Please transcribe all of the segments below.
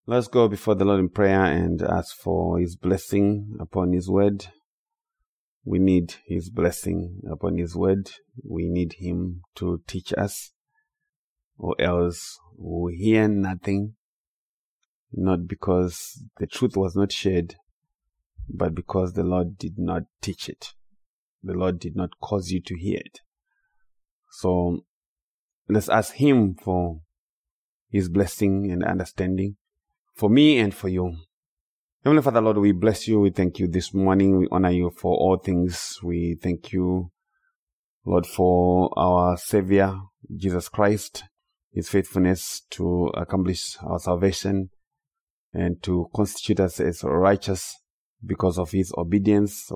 Let's go before the Lord in prayer and ask for His blessing upon His word. We need His blessing upon His word. We need Him to teach us, or else we'll hear nothing, not because the truth was not shared, but because the Lord did not teach it. The Lord did not cause you to hear it. So let's ask Him for His blessing and understanding for me and for you. Heavenly Father, Lord, we bless you. We thank you this morning. We honor you for all things. We thank you, Lord, for our Savior, Jesus Christ, His faithfulness to accomplish our salvation and to constitute us as righteous because of His obedience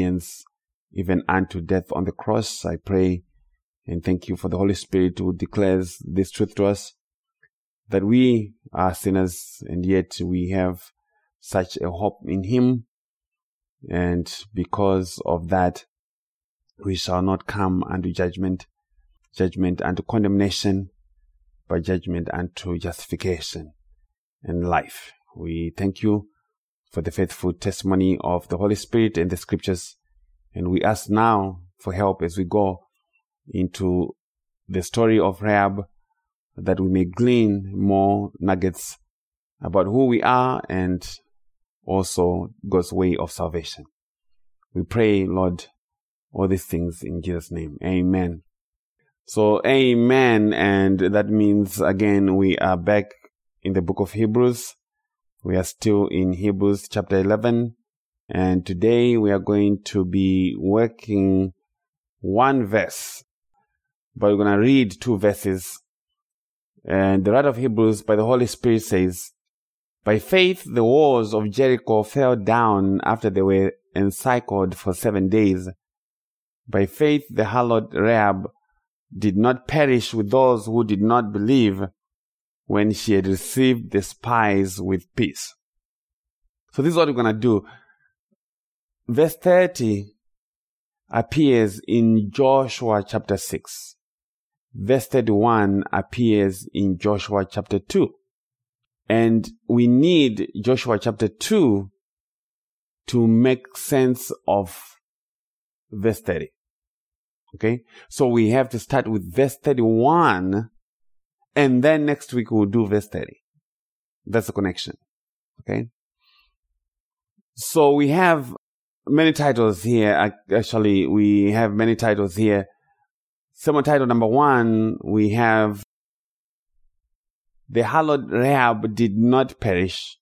even unto death on the cross. I pray and thank you for the Holy Spirit who declares this truth to us, that we are sinners and yet we have such a hope in Him, and because of that we shall not come unto judgment unto condemnation, but judgment unto justification and life. We thank you for the faithful testimony of the Holy Spirit and the Scriptures, and we ask now for help as we go into the story of Rahab, that we may glean more nuggets about who we are and also God's way of salvation. We pray, Lord, all these things in Jesus' name. Amen. So, amen. And that means, again, we are back in the book of Hebrews. We are still in Hebrews chapter 11. And today we are going to be working one verse, but we're going to read two verses. And the writer of Hebrews by the Holy Spirit says, "By faith the walls of Jericho fell down after they were encircled for 7 days. By faith the harlot Rahab did not perish with those who did not believe when she had received the spies with peace." So this is what we're going to do. Verse 30 appears in Joshua chapter 6. Verse 31 appears in Joshua chapter 2. And we need Joshua chapter 2 to make sense of verse 30. Okay? So we have to start with verse 31, and then next week we'll do verse 30. That's the connection. Okay? So we have many titles here. Actually, we have many titles here. Sermon title number 1, we have "The harlot Rahab did not perish."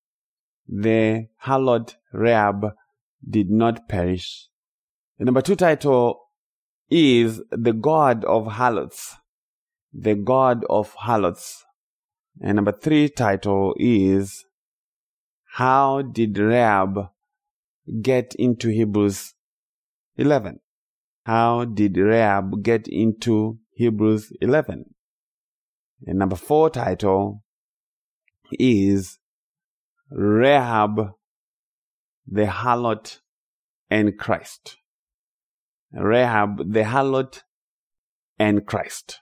The harlot Rahab did not perish. The number 2 title is "The God of Harlots." The God of Harlots. And number 3 title is "How did Rahab get into Hebrews 11?" How did Rahab get into Hebrews 11? And number 4 title is "Rahab, the Harlot, and Christ." Rahab, the Harlot, and Christ.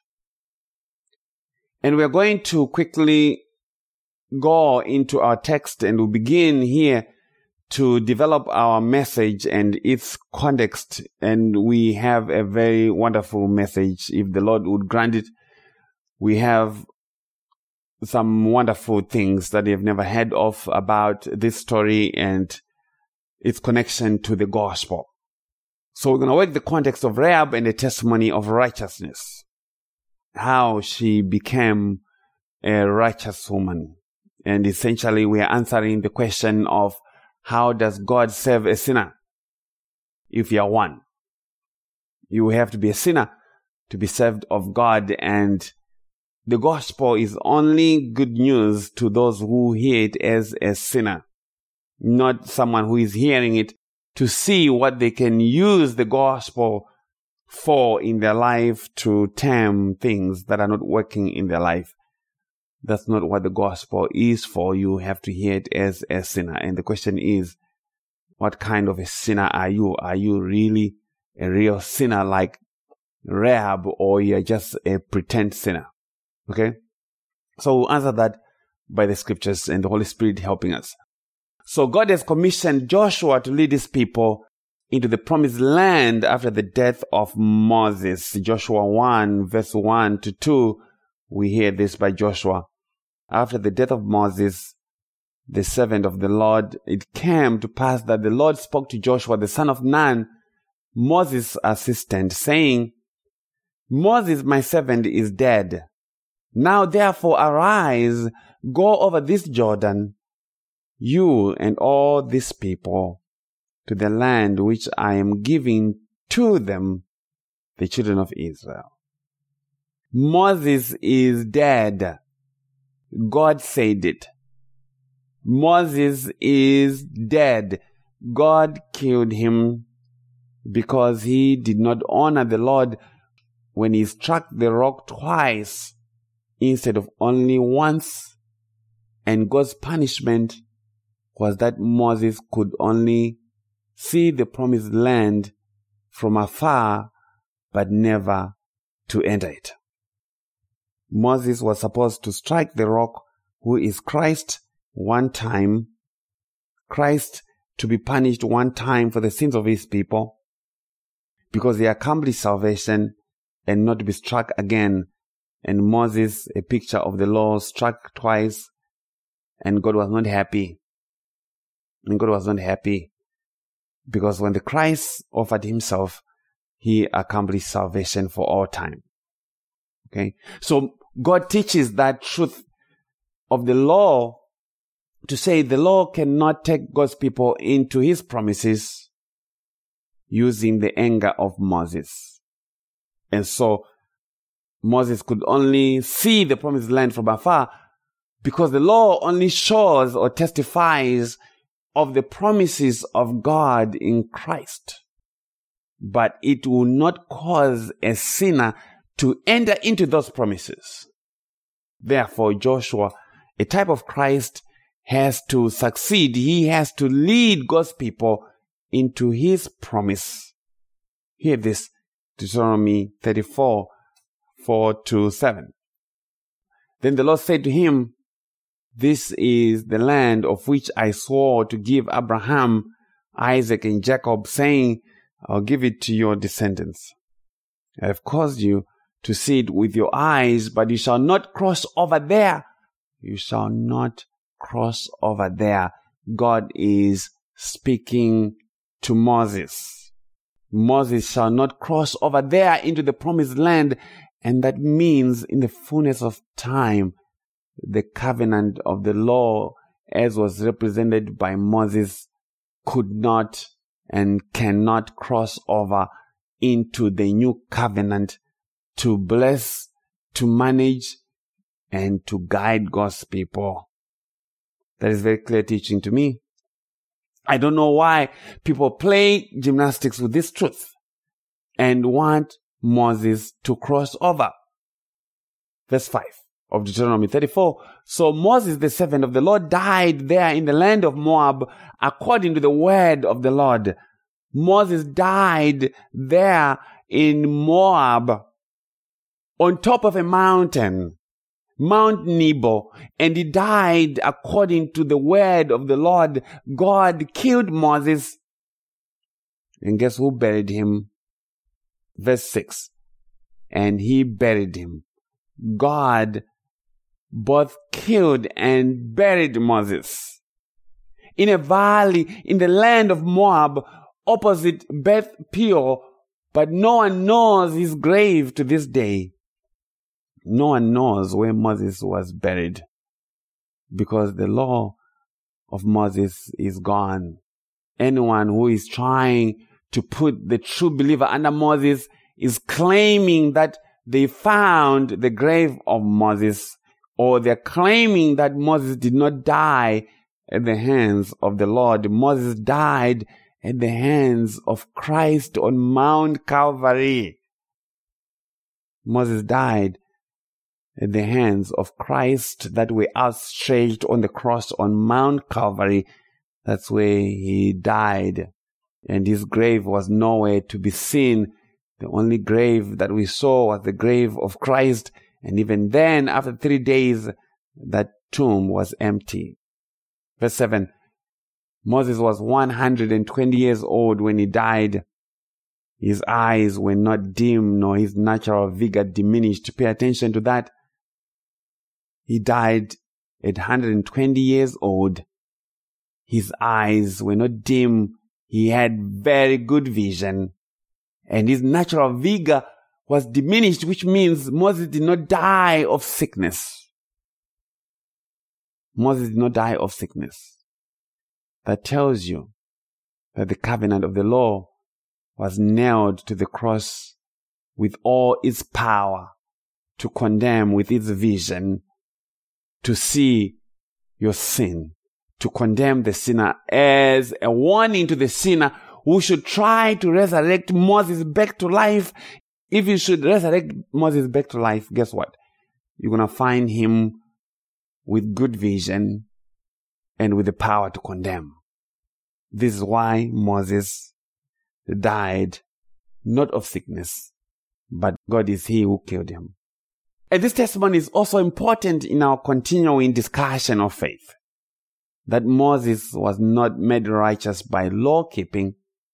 And we're going to quickly go into our text, and we'll begin here to develop our message and its context. And we have a very wonderful message, if the Lord would grant it. We have some wonderful things that you've never heard of about this story and its connection to the gospel. So we're going to work the context of Rahab and the testimony of righteousness. How she became a righteous woman. And essentially we are answering the question of, how does God save a sinner? If you are one, you have to be a sinner to be saved of God, and the gospel is only good news to those who hear it as a sinner, not someone who is hearing it to see what they can use the gospel for in their life to tame things that are not working in their life. That's not what the gospel is for. You have to hear it as a sinner. And the question is, what kind of a sinner are you? Are you really a real sinner like Rahab, or you're just a pretend sinner? Okay? So we'll answer that by the scriptures and the Holy Spirit helping us. So God has commissioned Joshua to lead his people into the promised land after the death of Moses. Joshua 1 verse 1 to 2, we hear this by Joshua. After the death of Moses, the servant of the Lord, it came to pass that the Lord spoke to Joshua, the son of Nun, Moses' assistant, saying, Moses, my servant, is dead. Now therefore arise, go over this Jordan, you and all these people, to the land which I am giving to them, the children of Israel. Moses is dead. God said it. Moses is dead. God killed him because he did not honor the Lord when he struck the rock twice instead of only once. And God's punishment was that Moses could only see the promised land from afar, but never to enter it. Moses was supposed to strike the rock, who is Christ, one time. Christ to be punished one time for the sins of his people, because he accomplished salvation, and not to be struck again. And Moses, a picture of the law, struck twice, and God was not happy. And God was not happy, because when the Christ offered himself, he accomplished salvation for all time. Okay? So God teaches that truth of the law to say the law cannot take God's people into his promises using the anger of Moses. And so Moses could only see the promised land from afar because the law only shows or testifies of the promises of God in Christ. But it will not cause a sinner to enter into those promises. Therefore, Joshua, a type of Christ, has to succeed. He has to lead God's people into his promise. Hear this, Deuteronomy 34, 4-7. Then the Lord said to him, this is the land of which I swore to give Abraham, Isaac, and Jacob, saying, I'll give it to your descendants. I have caused you to see it with your eyes, but you shall not cross over there. You shall not cross over there. God is speaking to Moses. Moses shall not cross over there into the promised land, and that means in the fullness of time, the covenant of the law, as was represented by Moses, could not and cannot cross over into the new covenant to bless, to manage, and to guide God's people. That is very clear teaching to me. I don't know why people play gymnastics with this truth and want Moses to cross over. Verse 5 of Deuteronomy 34. So Moses, the servant of the Lord, died there in the land of Moab according to the word of the Lord. Moses died there in Moab on top of a mountain, Mount Nebo, and he died according to the word of the Lord. God killed Moses, and guess who buried him? Verse 6. And he buried him. God both killed and buried Moses in a valley in the land of Moab opposite Beth Peor, but no one knows his grave to this day. No one knows where Moses was buried because the law of Moses is gone. Anyone who is trying to put the true believer under Moses is claiming that they found the grave of Moses, or they're claiming that Moses did not die at the hands of the Lord. Moses died at the hands of Christ on Mount Calvary. Moses died at the hands of Christ that were outstretched on the cross on Mount Calvary. That's where he died. And his grave was nowhere to be seen. The only grave that we saw was the grave of Christ. And even then, after 3 days, that tomb was empty. Verse 7, Moses was 120 years old when he died. His eyes were not dim, nor his natural vigor diminished. Pay attention to that. He died at 120 years old. His eyes were not dim. He had very good vision. And his natural vigor was diminished, which means Moses did not die of sickness. Moses did not die of sickness. That tells you that the covenant of the law was nailed to the cross with all its power to condemn, with its vision, to see your sin, to condemn the sinner as a warning to the sinner who should try to resurrect Moses back to life. If you should resurrect Moses back to life, guess what? You're going to find him with good vision and with the power to condemn. This is why Moses died not of sickness, but God is he who killed him. And this testimony is also important in our continuing discussion of faith, that Moses was not made righteous by law keeping.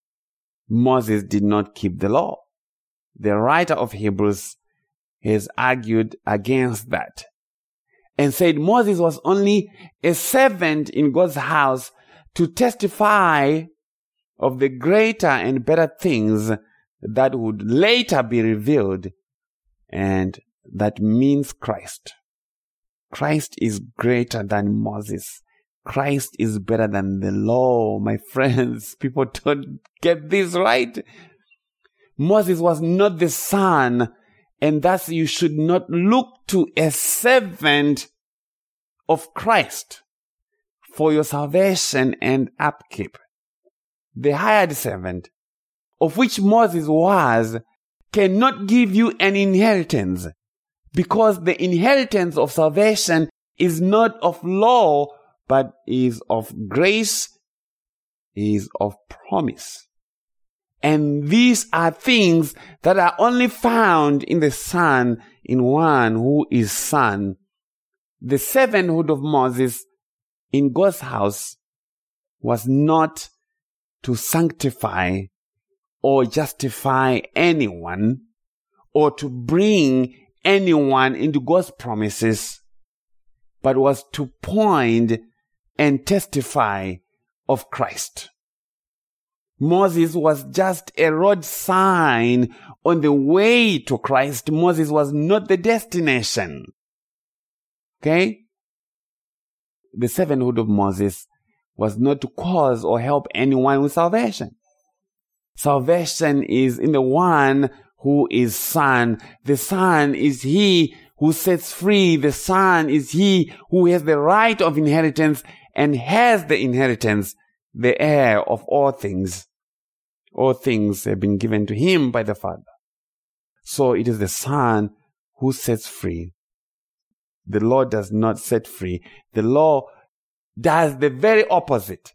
Moses did not keep the law. The writer of Hebrews has argued against that and said Moses was only a servant in God's house to testify of the greater and better things that would later be revealed, and that means Christ. Christ is greater than Moses. Christ is better than the law, my friends. People don't get this right. Moses was not the son, and thus you should not look to a servant of Christ for your salvation and upkeep. The hired servant, of which Moses was, cannot give you an inheritance, because the inheritance of salvation is not of law, but is of grace, is of promise. And these are things that are only found in the Son, in one who is Son. The servanthood of Moses in God's house was not to sanctify or justify anyone, or to bring anyone into God's promises, but was to point and testify of Christ. Moses was just a road sign on the way to Christ. Moses was not the destination. Okay? The servanthood of Moses was not to cause or help anyone with salvation. Salvation is in the one who is Son. The Son is he who sets free. The Son is he who has the right of inheritance and has the inheritance, the heir of all things. All things have been given to him by the Father. So it is the Son who sets free. The law does not set free. The law does the very opposite.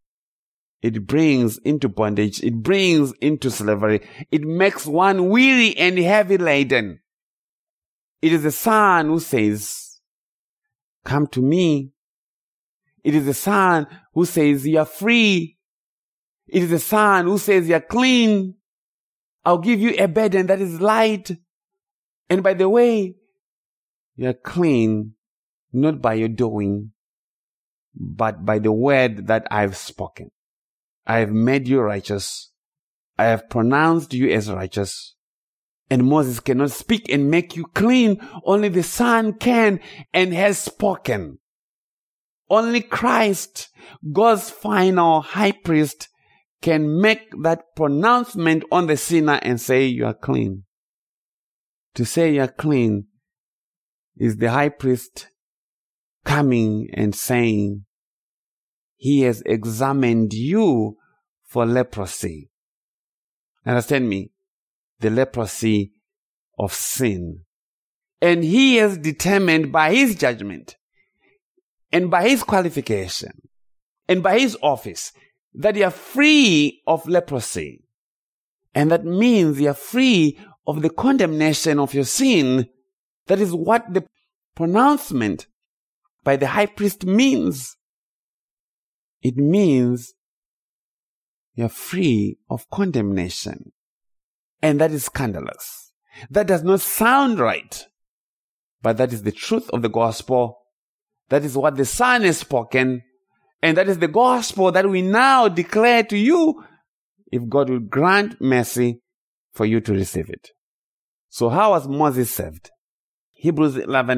It brings into bondage. It brings into slavery. It makes one weary and heavy laden. It is the Son who says, come to me. It is the Son who says, you are free. It is the Son who says, you are clean. I'll give you a burden that is light. And by the way, you are clean, not by your doing, but by the word that I've spoken. I have made you righteous. I have pronounced you as righteous. And Moses cannot speak and make you clean. Only the Son can and has spoken. Only Christ, God's final high priest, can make that pronouncement on the sinner and say you are clean. To say you are clean is the high priest coming and saying, he has examined you for leprosy. Understand me? The leprosy of sin. And he has determined by his judgment and by his qualification and by his office that you are free of leprosy. And that means you are free of the condemnation of your sin. That is what the pronouncement by the high priest means. It means you're free of condemnation. And that is scandalous. That does not sound right. But that is the truth of the gospel. That is what the Son has spoken. And that is the gospel that we now declare to you, if God will grant mercy for you to receive it. So how was Moses saved? Hebrews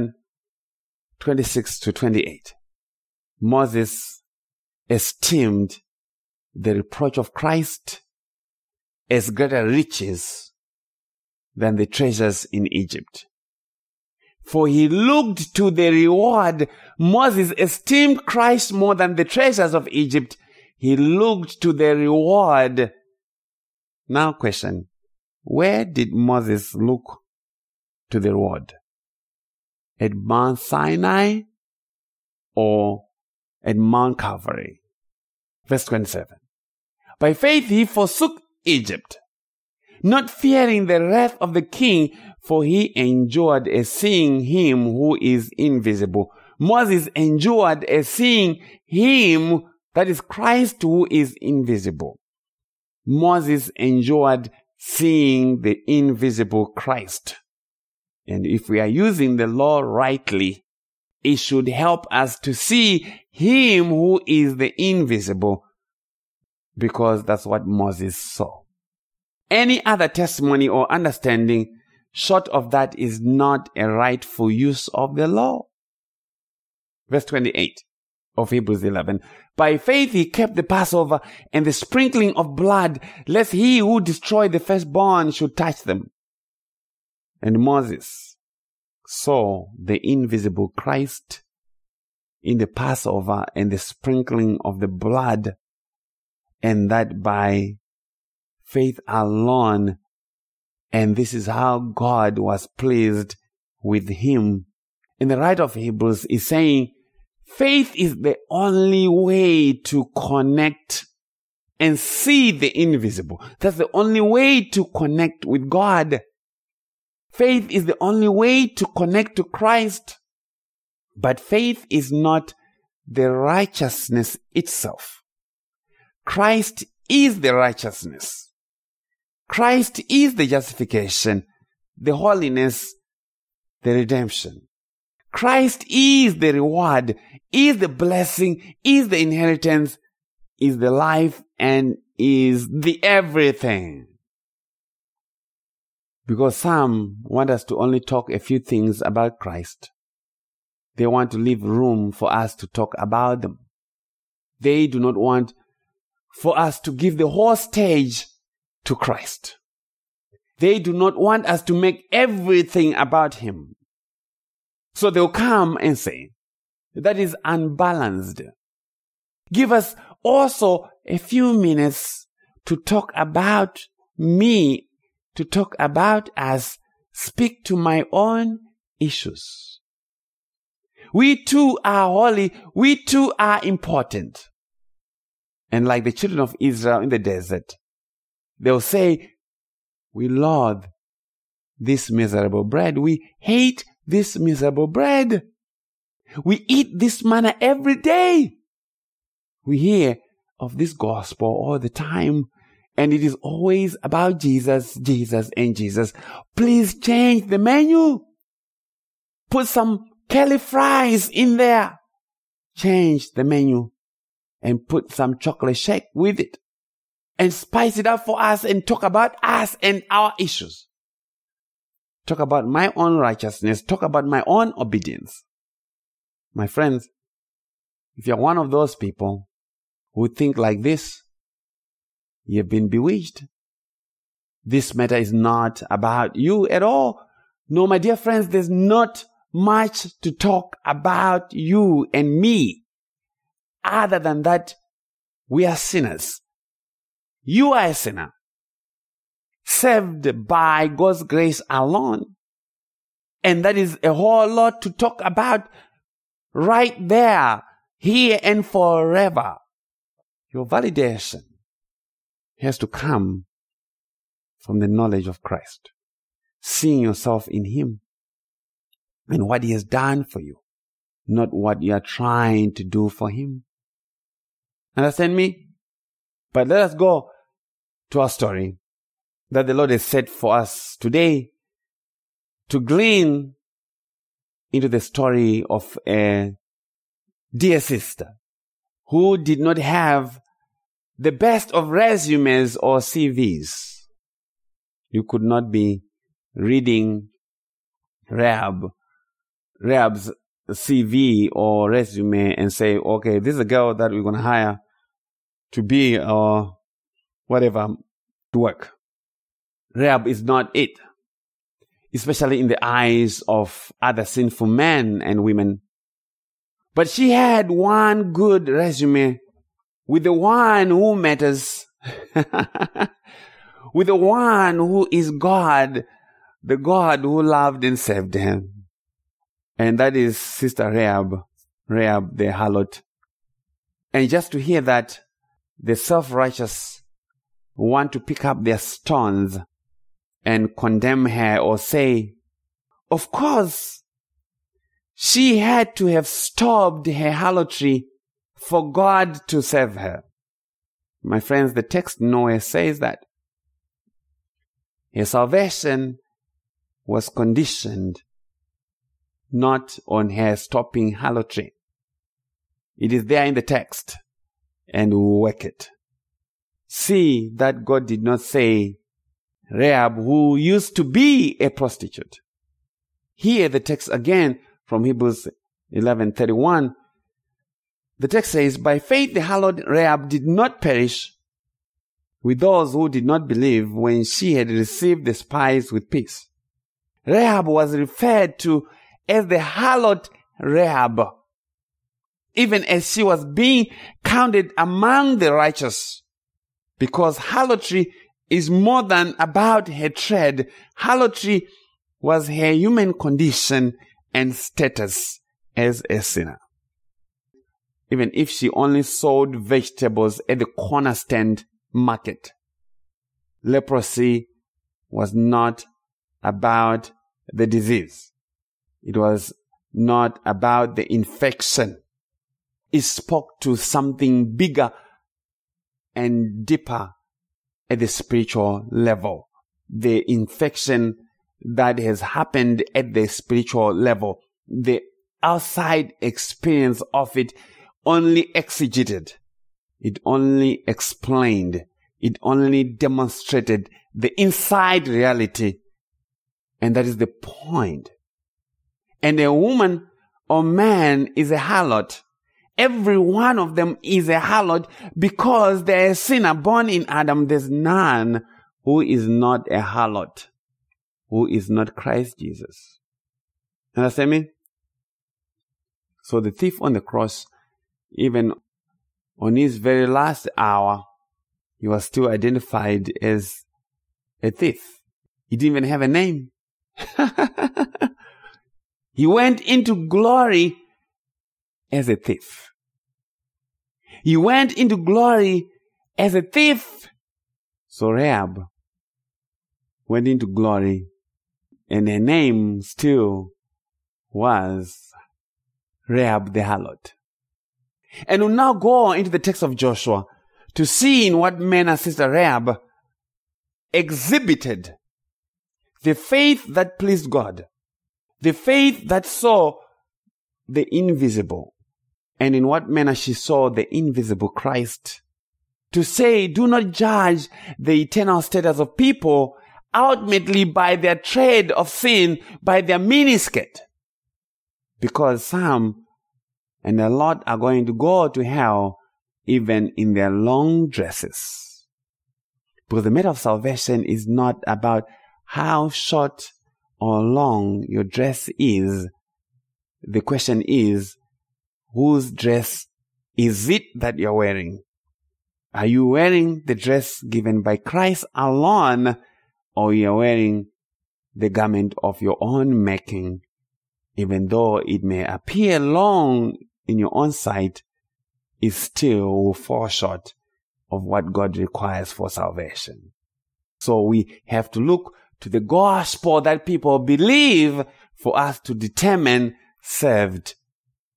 11:26-28. Moses esteemed the reproach of Christ as greater riches than the treasures in Egypt. For he looked to the reward. Moses esteemed Christ more than the treasures of Egypt. He looked to the reward. Now question, where did Moses look to the reward? At Mount Sinai or at Mount Calvary? Verse 27. By faith he forsook Egypt, not fearing the wrath of the king, for he endured as seeing him who is invisible. Moses endured as seeing him, that is Christ, who is invisible. Moses endured seeing the invisible Christ. And if we are using the law rightly, it should help us to see him who is the invisible, because that's what Moses saw. Any other testimony or understanding short of that is not a rightful use of the law. Verse 28 of Hebrews 11. By faith he kept the Passover and the sprinkling of blood, lest he who destroyed the firstborn should touch them. And Moses saw the invisible Christ in the Passover and the sprinkling of the blood, and that by faith alone. And this is how God was pleased with him. And the writer of Hebrews is saying, faith is the only way to connect and see the invisible. That's the only way to connect with God. Faith is the only way to connect to Christ. But faith is not the righteousness itself. Christ is the righteousness. Christ is the justification, the holiness, the redemption. Christ is the reward, is the blessing, is the inheritance, is the life, and is the everything. Because some want us to only talk a few things about Christ. They want to leave room for us to talk about them. They do not want for us to give the whole stage to Christ. They do not want us to make everything about him. So they'll come and say, that is unbalanced. Give us also a few minutes to talk about me, to talk about us, speak to my own issues. We too are holy. We too are important. And like the children of Israel in the desert, they'll say, we loathe this miserable bread. We hate this miserable bread. We eat this manna every day. We hear of this gospel all the time, and it is always about Jesus, Jesus, and Jesus. Please change the menu. Put some curly fries in there. Change the menu and put some chocolate shake with it. And spice it up for us and talk about us and our issues. Talk about my own righteousness. Talk about my own obedience. My friends, if you're one of those people who think like this, you've been bewitched. This matter is not about you at all. No, my dear friends, there's not much to talk about you and me. Other than that, we are sinners. You are a sinner, saved by God's grace alone. And that is a whole lot to talk about right there, here and forever. Your validation has to come from the knowledge of Christ, seeing yourself in him and what he has done for you. not what you are trying to do for him. Understand me? But let us go to our story that the Lord has set for us today to glean into the story of a dear sister who did not have the best of resumes or CVs. You could not be reading Rahab's CV or resume and say, okay, this is a girl that we're going to hire to be whatever to work. Rahab is not it, especially in the eyes of other sinful men and women. But she had one good resume with the one who matters, with the one who is God, the God who loved and saved him. And that is Sister Rahab the harlot. And just to hear that, the self-righteous want to pick up their stones and condemn her or say, of course, she had to have stopped her harlotry for God to save her. My friends, the text nowhere says that. Her salvation was conditioned not on her stopping harlotry. It is there in the text, and we will work it. See that God did not say Rahab, who used to be a prostitute. Here the text again from Hebrews 11:31. The text says, by faith the harlot Rahab did not perish with those who did not believe when she had received the spies with peace. Rahab was referred to as the harlot Rahab, even as she was being counted among the righteous, because harlotry is more than about her trade. Harlotry was her human condition and status as a sinner. Even if she only sold vegetables at the corner stand market, leprosy was not about the disease. It was not about the infection. It spoke to something bigger and deeper at the spiritual level. The infection that has happened at the spiritual level, the outside experience of it only exegeted. It only explained. It only demonstrated the inside reality. And that is the point. And a woman or man is a harlot. Every one of them is a harlot because they're a sinner born in Adam. There's none who is not a harlot, who is not Christ Jesus. Understand me? So the thief on the cross, even on his very last hour, he was still identified as a thief. He didn't even have a name. He went into glory as a thief. He went into glory as a thief. So Rahab went into glory, and her name still was Rahab the harlot. And we'll now go into the text of Joshua to see in what manner Sister Rahab exhibited the faith that pleased God, the faith that saw the invisible, and in what manner she saw the invisible Christ. To say, do not judge the eternal status of people ultimately by their trade of sin, by their miniskirt. Because some and a lot are going to go to hell even in their long dresses. Because the matter of salvation is not about how short or long your dress is. The question is, whose dress is it that you're wearing? Are you wearing the dress given by Christ alone, or you're wearing the garment of your own making? Even though it may appear long in your own sight, it still will fall short of what God requires for salvation. So we have to look to the gospel that people believe for us to determine saved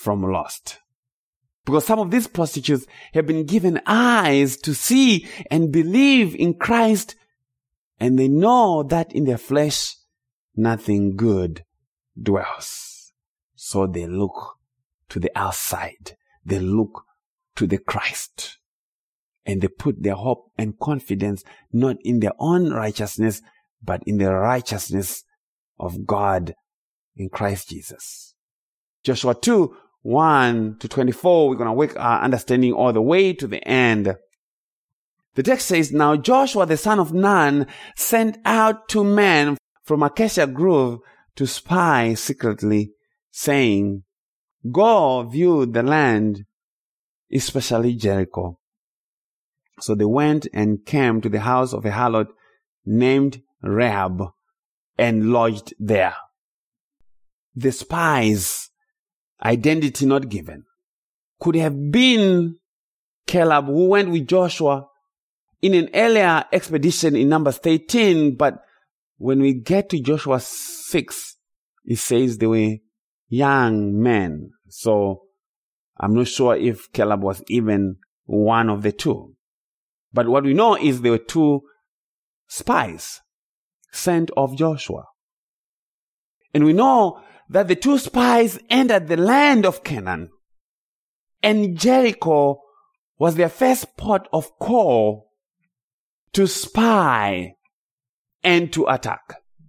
from lust. Because some of these prostitutes have been given eyes to see and believe in Christ, and they know that in their flesh nothing good dwells. So they look to the outside. They look to the Christ. And they put their hope and confidence not in their own righteousness, but in the righteousness of God in Christ Jesus. Joshua 2, 1 to 24, we're going to work our understanding all the way to the end. The text says, Now Joshua the son of Nun sent out 2 men from Acacia Grove to spy secretly, saying, Go view the land, especially Jericho. So they went and came to the house of a harlot named Rahab and lodged there. The spies, identity not given, could have been Caleb, who went with Joshua in an earlier expedition in Numbers 13, but when we get to Joshua 6, it says they were young men. So I'm not sure if Caleb was even one of the 2. But what we know is there were 2 spies sent of Joshua. And we know that the 2 spies entered the land of Canaan, and Jericho was their first port of call to spy and to attack.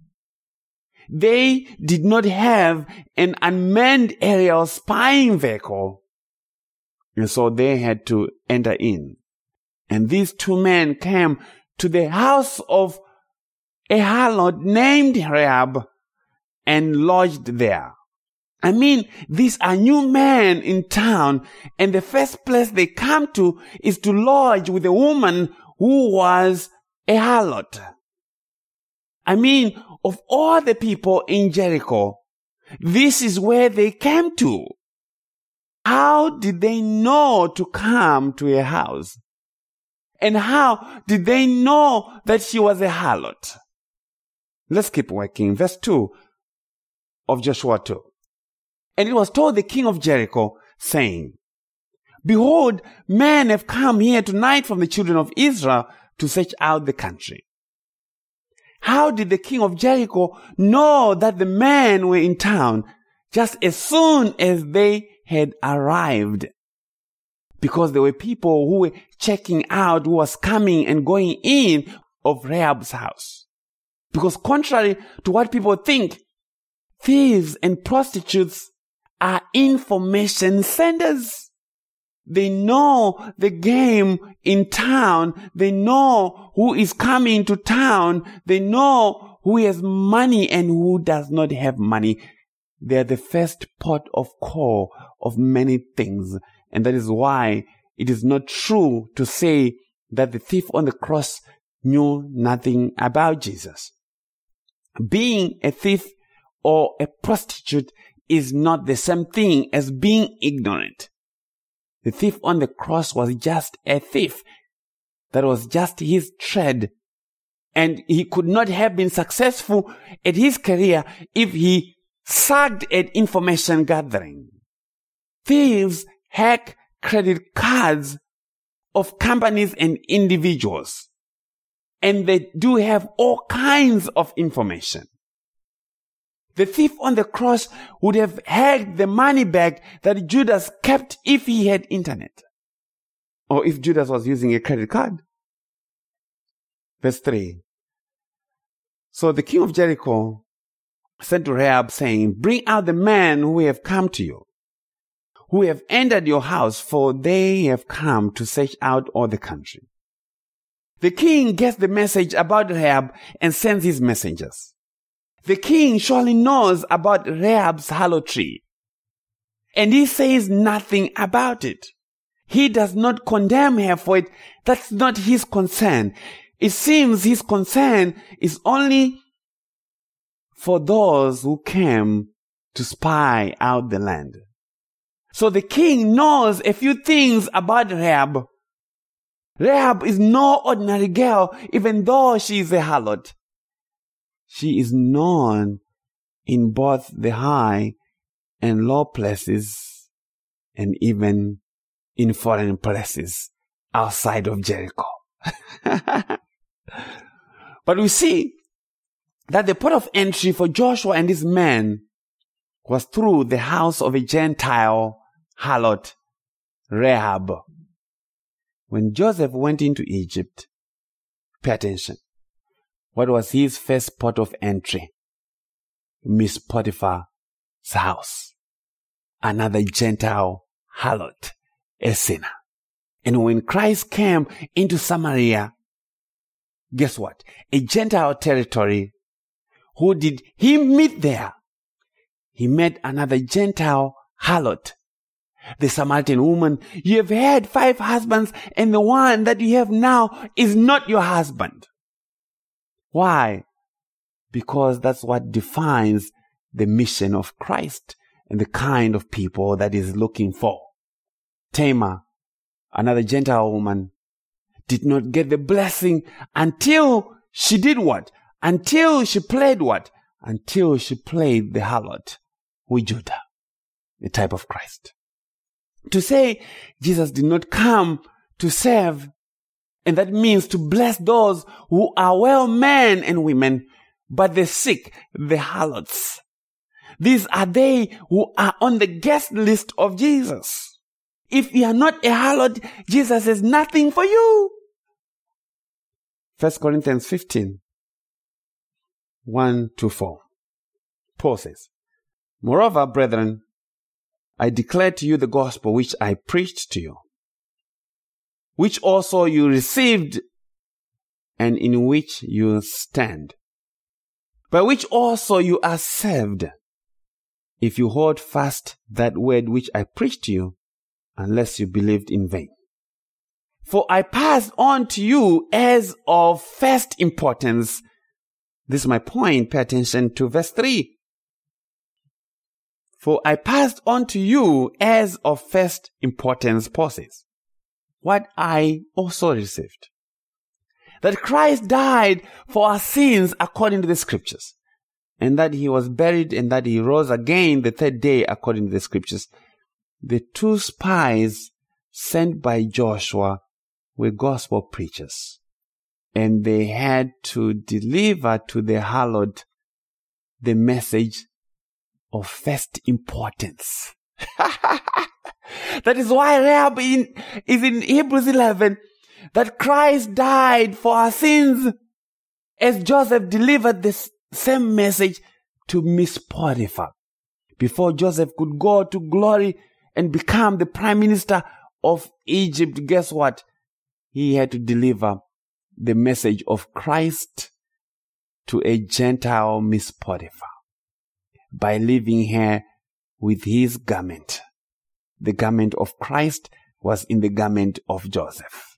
They did not have an unmanned aerial spying vehicle, and so they had to enter in. And these 2 men came to the house of a harlot named Rahab and lodged there. I mean, these are new men in town, and the first place they come to is to lodge with a woman who was a harlot. I mean, of all the people in Jericho, this is where they came to. How did they know to come to a house? And how did they know that she was a harlot? Let's keep working. Verse 2 of Joshua 2. And it was told the king of Jericho, saying, Behold, men have come here tonight from the children of Israel to search out the country. How did the king of Jericho know that the men were in town just as soon as they had arrived? Because there were people who were checking out who was coming and going in of Rahab's house. Because contrary to what people think, thieves and prostitutes are information senders. They know the game in town. They know who is coming to town. They know who has money and who does not have money. They are the first port of call of many things. And that is why it is not true to say that the thief on the cross knew nothing about Jesus. Being a thief or a prostitute is not the same thing as being ignorant. The thief on the cross was just a thief. That was just his trade. And he could not have been successful at his career if he sucked at information gathering. Thieves hack credit cards of companies and individuals. And they do have all kinds of information. The thief on the cross would have hacked the money bag that Judas kept if he had internet. Or if Judas was using a credit card. Verse 3. So the king of Jericho sent to Rahab, saying, Bring out the men who have come to you, who have entered your house, for they have come to search out all the country. The king gets the message about Rahab and sends his messengers. The king surely knows about Rahab's harlotry, and he says nothing about it. He does not condemn her for it. That's not his concern. It seems his concern is only for those who came to spy out the land. So the king knows a few things about Rahab. Rahab is no ordinary girl, even though she is a harlot. She is known in both the high and low places and even in foreign places outside of Jericho. But we see that the port of entry for Joshua and his men was through the house of a Gentile harlot, Rahab. When Joseph went into Egypt, pay attention, what was his first port of entry? Miss Potiphar's house. Another Gentile harlot, a sinner. And when Christ came into Samaria, guess what? A Gentile territory. Who did he meet there? He met another Gentile harlot, the Samaritan woman. You have had 5 husbands, and the one that you have now is not your husband. Why? Because that's what defines the mission of Christ and the kind of people that he's looking for. Tamar, another Gentile woman, did not get the blessing until she did what? Until she played what? Until she played the harlot with Judah, the type of Christ. To say Jesus did not come to serve, and that means to bless those who are well men and women, but the sick, the harlots. These are they who are on the guest list of Jesus. If you are not a harlot, Jesus has nothing for you. 1 Corinthians 15, 1-4. Paul says, "Moreover, brethren, I declare to you the gospel which I preached to you, which also you received, and in which you stand, by which also you are saved, if you hold fast that word which I preached to you, unless you believed in vain. For I passed on to you as of first importance." This is my point. Pay attention to verse 3. "For I passed on to you as of first importance," Paul says, "what I also received, that Christ died for our sins according to the scriptures, and that he was buried, and that he rose again the 3rd day according to the scriptures. The 2 spies sent by Joshua were gospel preachers, and they had to deliver to the harlot the message of first importance." That is why Rahab is in Hebrews 11, that Christ died for our sins, as Joseph delivered this same message to Miss Potiphar. Before Joseph could go to glory and become the prime minister of Egypt, guess what? He had to deliver the message of Christ to a Gentile Miss Potiphar by leaving her with his garment. The garment of Christ was in the garment of Joseph.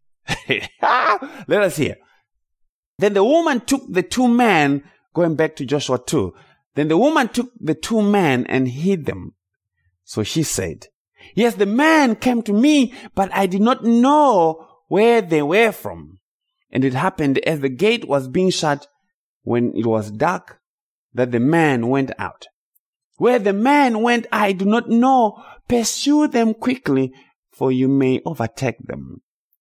Let us hear. "Then the woman took the 2 men," going back to Joshua 2, "then the woman took the 2 men and hid them. So she said, Yes, the men came to me, but I did not know where they were from. And it happened as the gate was being shut, when it was dark, that the man went out. Where the man went, I do not know. Pursue them quickly, for you may overtake them."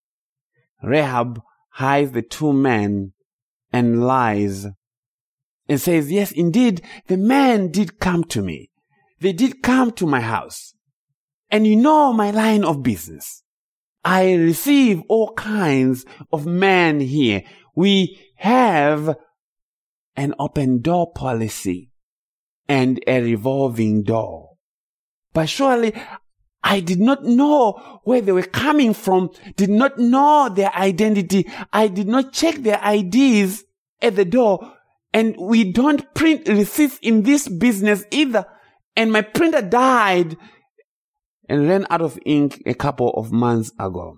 Rahab hides the 2 men and lies and says, "Yes, indeed, the men did come to me. They did come to my house. And you know my line of business. I receive all kinds of men here. We have an open door policy and a revolving door. But surely I did not know where they were coming from, did not know their identity. I did not check their IDs at the door. And we don't print receipts in this business either. And my printer died and ran out of ink a couple of months ago.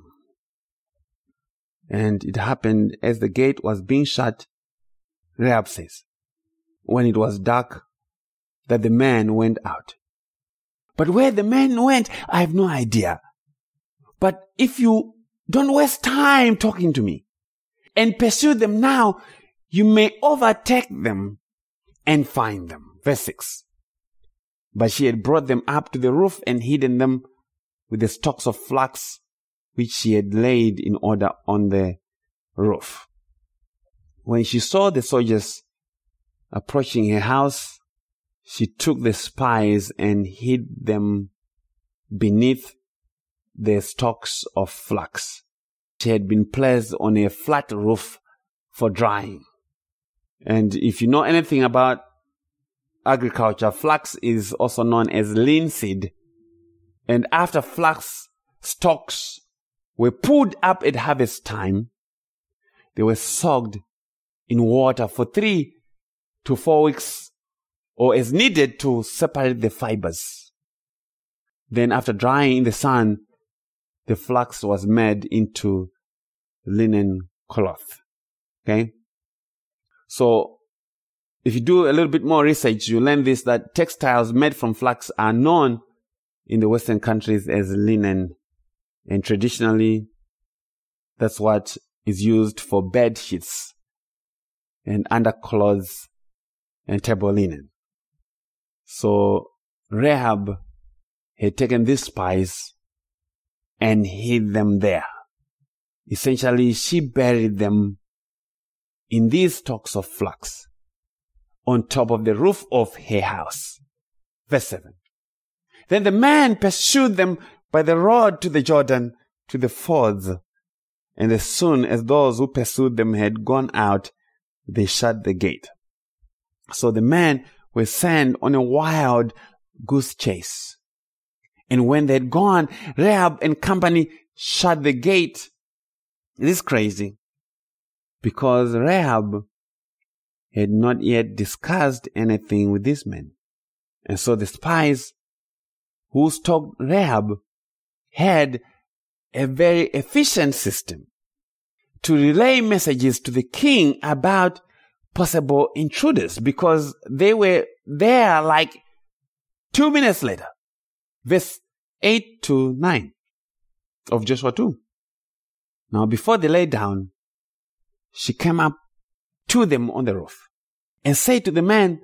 And it happened as the gate was being shut," Rahab says, "when it was dark, that the man went out. But where the man went, I have no idea. But if you don't waste time talking to me and pursue them now, you may overtake them and find them." Verse 6. "But she had brought them up to the roof and hidden them with the stalks of flax which she had laid in order on the roof. When she saw the soldiers approaching her house, she took the spies and hid them beneath the stalks of flax. She had been placed on a flat roof for drying. And if you know anything about agriculture, flax is also known as linseed. And after flax stalks were pulled up at harvest time, they were soaked in water for 3 to 4 weeks, or as needed to separate the fibers. Then after drying in the sun, the flax was made into linen cloth. Okay? So, if you do a little bit more research, you learn this, that textiles made from flax are known in the Western countries as linen. And traditionally, that's what is used for bed sheets and underclothes and table linen. So Rahab had taken these spies and hid them there. Essentially, she buried them in these stalks of flax on top of the roof of her house. Verse 7. Then the man pursued them by the road to the Jordan, to the fords. And as soon as those who pursued them had gone out, they shut the gate. So the men were sent on a wild goose chase. And when they had gone, Rahab and company shut the gate. It is crazy, because Rahab had not yet discussed anything with these men. And so the spies who stalked Rahab had a very efficient system to relay messages to the king about possible intruders, because they were there like 2 minutes later. Verse 8 to 9 of Joshua 2. Now before they lay down, she came up to them on the roof and said to the man,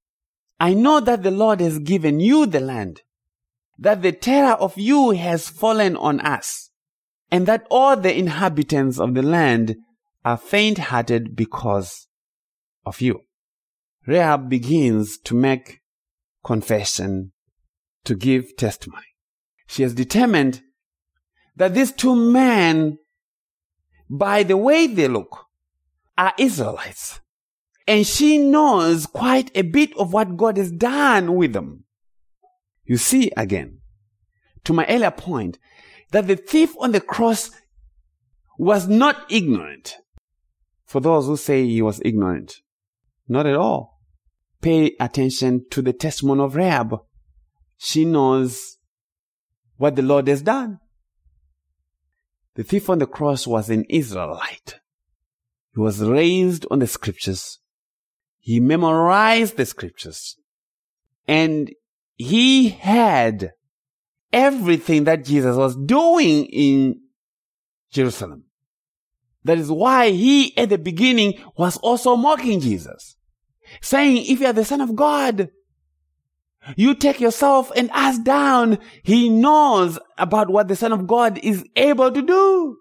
I know that the Lord has given you the land, that the terror of you has fallen on us, and that all the inhabitants of the land are faint-hearted because of you. Rahab begins to make confession, to give testimony. She has determined that these 2 men, by the way they look, are Israelites. And she knows quite a bit of what God has done with them. You see, again, to my earlier point, that the thief on the cross was not ignorant. For those who say he was ignorant, not at all. Pay attention to the testimony of Rahab. She knows what the Lord has done. The thief on the cross was an Israelite. He was raised on the scriptures. He memorized the scriptures. And he had everything that Jesus was doing in Jerusalem. That is why he, at the beginning, was also mocking Jesus, saying, if you are the Son of God, you take yourself and us down. He knows about what the Son of God is able to do.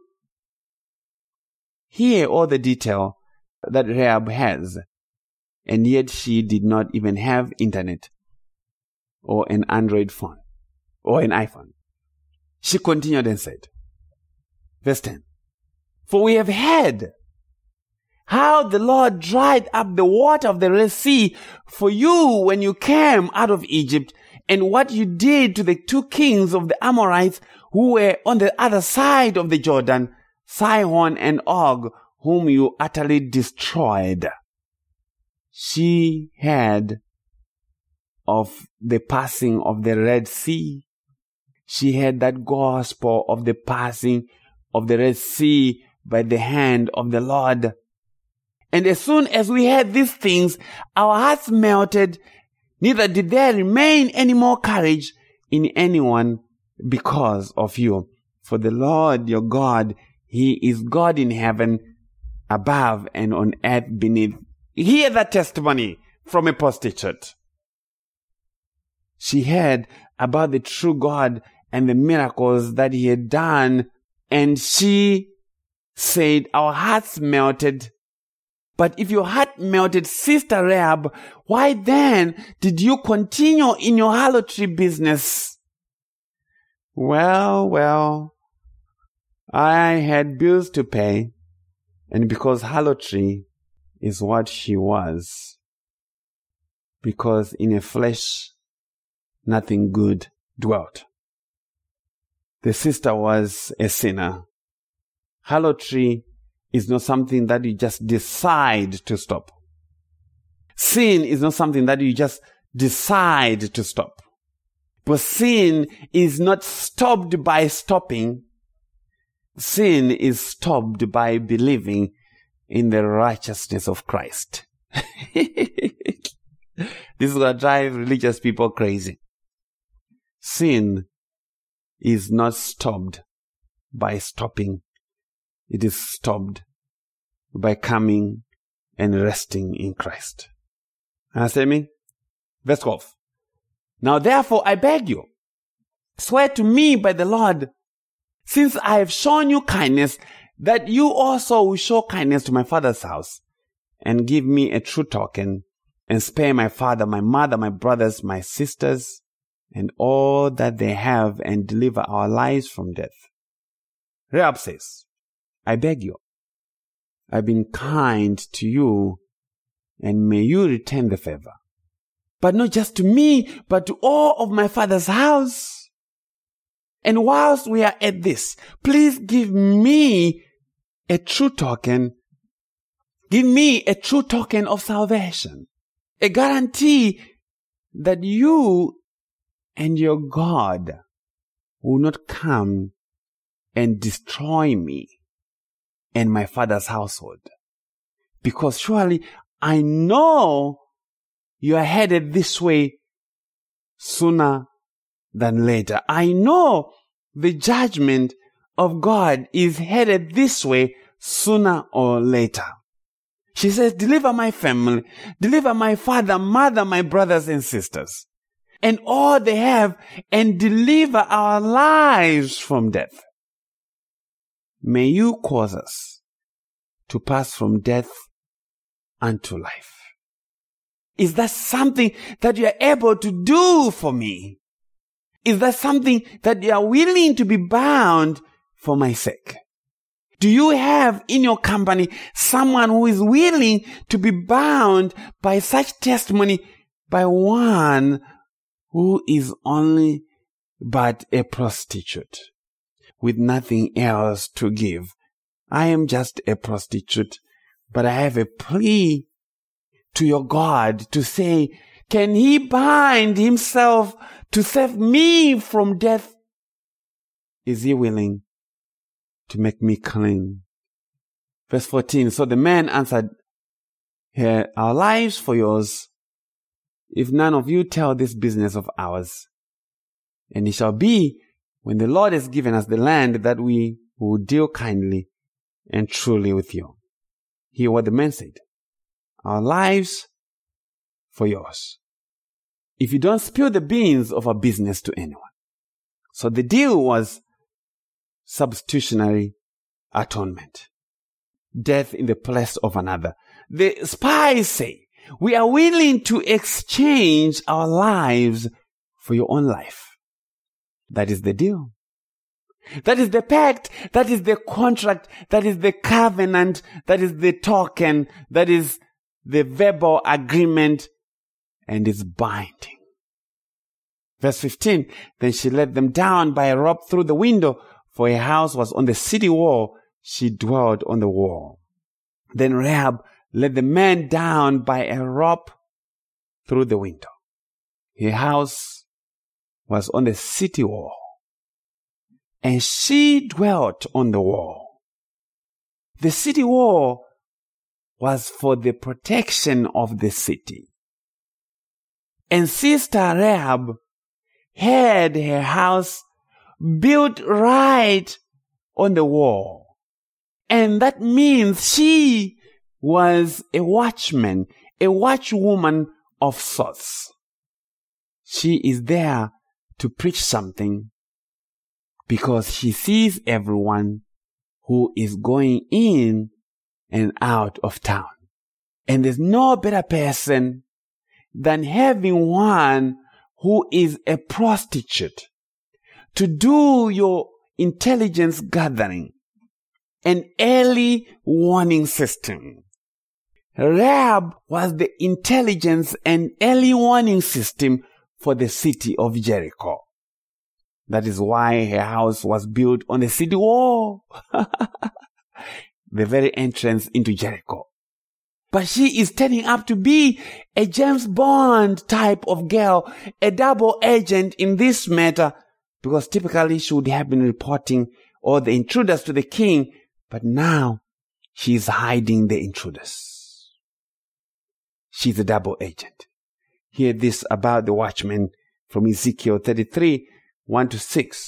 Hear all the detail that Rahab has, and yet she did not even have internet or an Android phone or an iPhone. She continued and said, verse 10, for we have heard how the Lord dried up the water of the Red Sea for you when you came out of Egypt, and what you did to the 2 kings of the Amorites who were on the other side of the Jordan, Sihon and Og, whom you utterly destroyed. She heard of the passing of the Red Sea. She heard that gospel of the passing of the Red Sea by the hand of the Lord. And as soon as we heard these things, our hearts melted, neither did there remain any more courage in anyone because of you. For the Lord your God, He is God in heaven above and on earth beneath. Hear that testimony from Apostate Church. She heard about the true God and the miracles that he had done. And she said, our hearts melted. But if your heart melted, Sister Rahab, why then did you continue in your harlotry business? Well, I had bills to pay, and because harlotry is what she was, because in her flesh nothing good dwelt. The sister was a sinner. Harlotry is not something that you just decide to stop. Sin is not something that you just decide to stop. But sin is not stopped by stopping. Sin is stopped by believing in the righteousness of Christ. This is going to drive religious people crazy. Sin is not stopped by stopping. It is stopped by coming and resting in Christ. Understand me? Verse 12. Now therefore I beg you, swear to me by the Lord, since I have shown you kindness, that you also will show kindness to my father's house, and give me a true token, and spare my father, my mother, my brothers, my sisters, and all that they have, and deliver our lives from death. Rahab says, I beg you, I've been kind to you, and may you return the favor. But not just to me, but to all of my father's house. And whilst we are at this, please give me a true token. Give me a true token of salvation. A guarantee that you and your God will not come and destroy me and my father's household. Because surely I know you are headed this way sooner than later. I know the judgment of God is headed this way sooner or later. She says, deliver my family, deliver my father, mother, my brothers and sisters, and all they have, and deliver our lives from death. May you cause us to pass from death unto life. Is that something that you are able to do for me? Is that something that you are willing to be bound for my sake? Do you have in your company someone who is willing to be bound by such testimony by one who is only but a prostitute with nothing else to give? I am just a prostitute, but I have a plea to your God to say, can he bind himself to save me from death? Is he willing to make me clean? Verse 14. So the man answered, here, our lives for yours, if none of you tell this business of ours. And it shall be, when the Lord has given us the land, that we will deal kindly and truly with you. Hear what the man said. Our lives for yours, if you don't spill the beans of our business to anyone. So the deal was substitutionary atonement. Death in the place of another. The spies say, we are willing to exchange our lives for your own life. That is the deal. That is the pact. That is the contract. That is the covenant. That is the token. That is the verbal agreement, and it's binding. Verse 15, then she let them down by a rope through the window, for her house was on the city wall. She dwelled on the wall. Then Rahab let the man down by a rope through the window. Her house was on the city wall, and she dwelt on the wall. The city wall was for the protection of the city. And Sister Rahab had her house built right on the wall. And that means she was a watchman, a watchwoman of sorts. She is there to preach something because she sees everyone who is going in and out of town. And there's no better person than having one who is a prostitute to do your intelligence gathering, an early warning system. Rahab was the intelligence and early warning system for the city of Jericho. That is why her house was built on the city wall, the very entrance into Jericho. But she is turning up to be a James Bond type of girl, a double agent in this matter, because typically she would have been reporting all the intruders to the king, but now she is hiding the intruders. She's a double agent. Hear this about the watchman from Ezekiel 33, 1-6.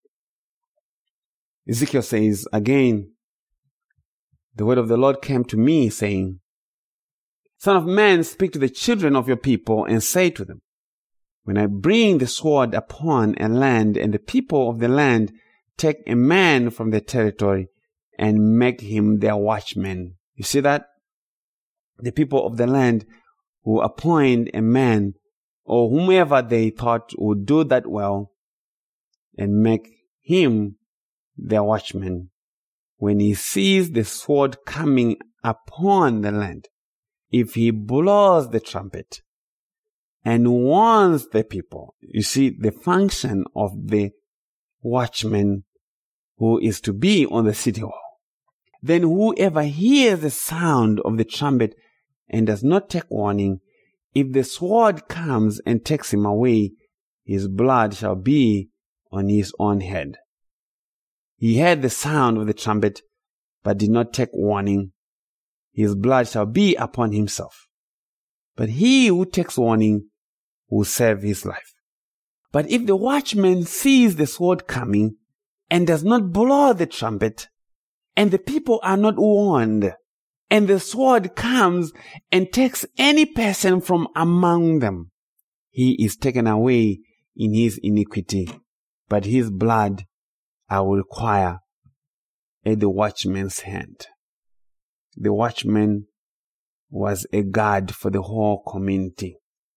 Ezekiel says, again, the word of the Lord came to me, saying, Son of man, speak to the children of your people and say to them, when I bring the sword upon a land, and the people of the land take a man from their territory and make him their watchman. You see that? The people of the land who appoint a man or whomever they thought would do that well and make him their watchman. When he sees the sword coming upon the land, if he blows the trumpet and warns the people, you see the function of the watchman who is to be on the city wall, then whoever hears the sound of the trumpet and does not take warning, if the sword comes and takes him away, his blood shall be on his own head. He heard the sound of the trumpet, but did not take warning. His blood shall be upon himself. But he who takes warning will save his life. But if the watchman sees the sword coming and does not blow the trumpet, and the people are not warned, and the sword comes and takes any person from among them, he is taken away in his iniquity, but his blood I will require at the watchman's hand. The watchman was a guard for the whole community.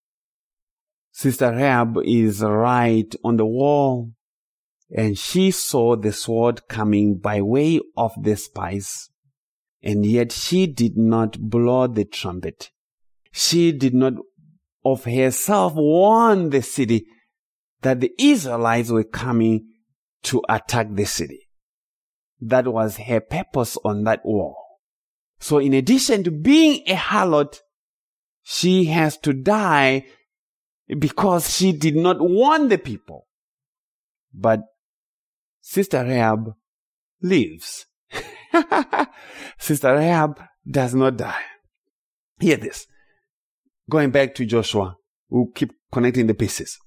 Sister Rahab is right on the wall, and she saw the sword coming by way of the spies, and yet she did not blow the trumpet. She did not of herself warn the city that the Israelites were coming to attack the city. That was her purpose on that wall. So in addition to being a harlot, she has to die because she did not warn the people. But Sister Rahab lives. Sister Rahab does not die. Hear this. Going back to Joshua, we'll keep connecting the pieces.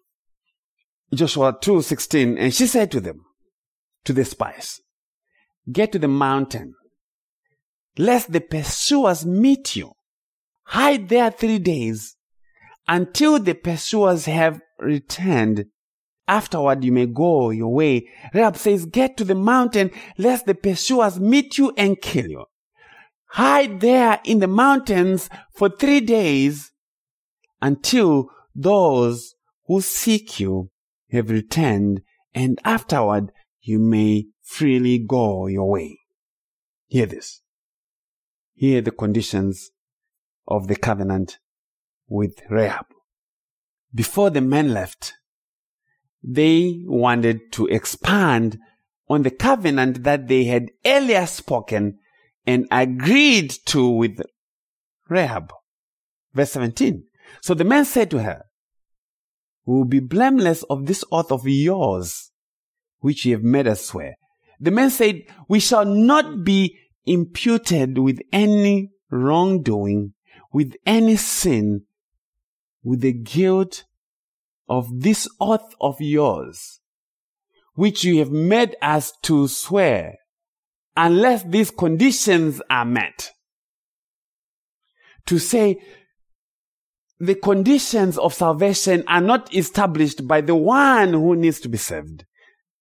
Joshua 2:16, and she said to them, to the spies, get to the mountain, lest the pursuers meet you. Hide there 3 days until the pursuers have returned. Afterward, you may go your way. Rahab says, get to the mountain, lest the pursuers meet you and kill you. Hide there in the mountains for 3 days until those who seek you have returned, and afterward you may freely go your way. Hear this. Hear the conditions of the covenant with Rahab. Before the men left, they wanted to expand on the covenant that they had earlier spoken and agreed to with Rahab. Verse 17. So the men said to her, we will be blameless of this oath of yours, which you have made us swear. The men said, we shall not be imputed with any wrongdoing, with any sin, with the guilt of this oath of yours, which you have made us to swear, unless these conditions are met. To say, the conditions of salvation are not established by the one who needs to be saved.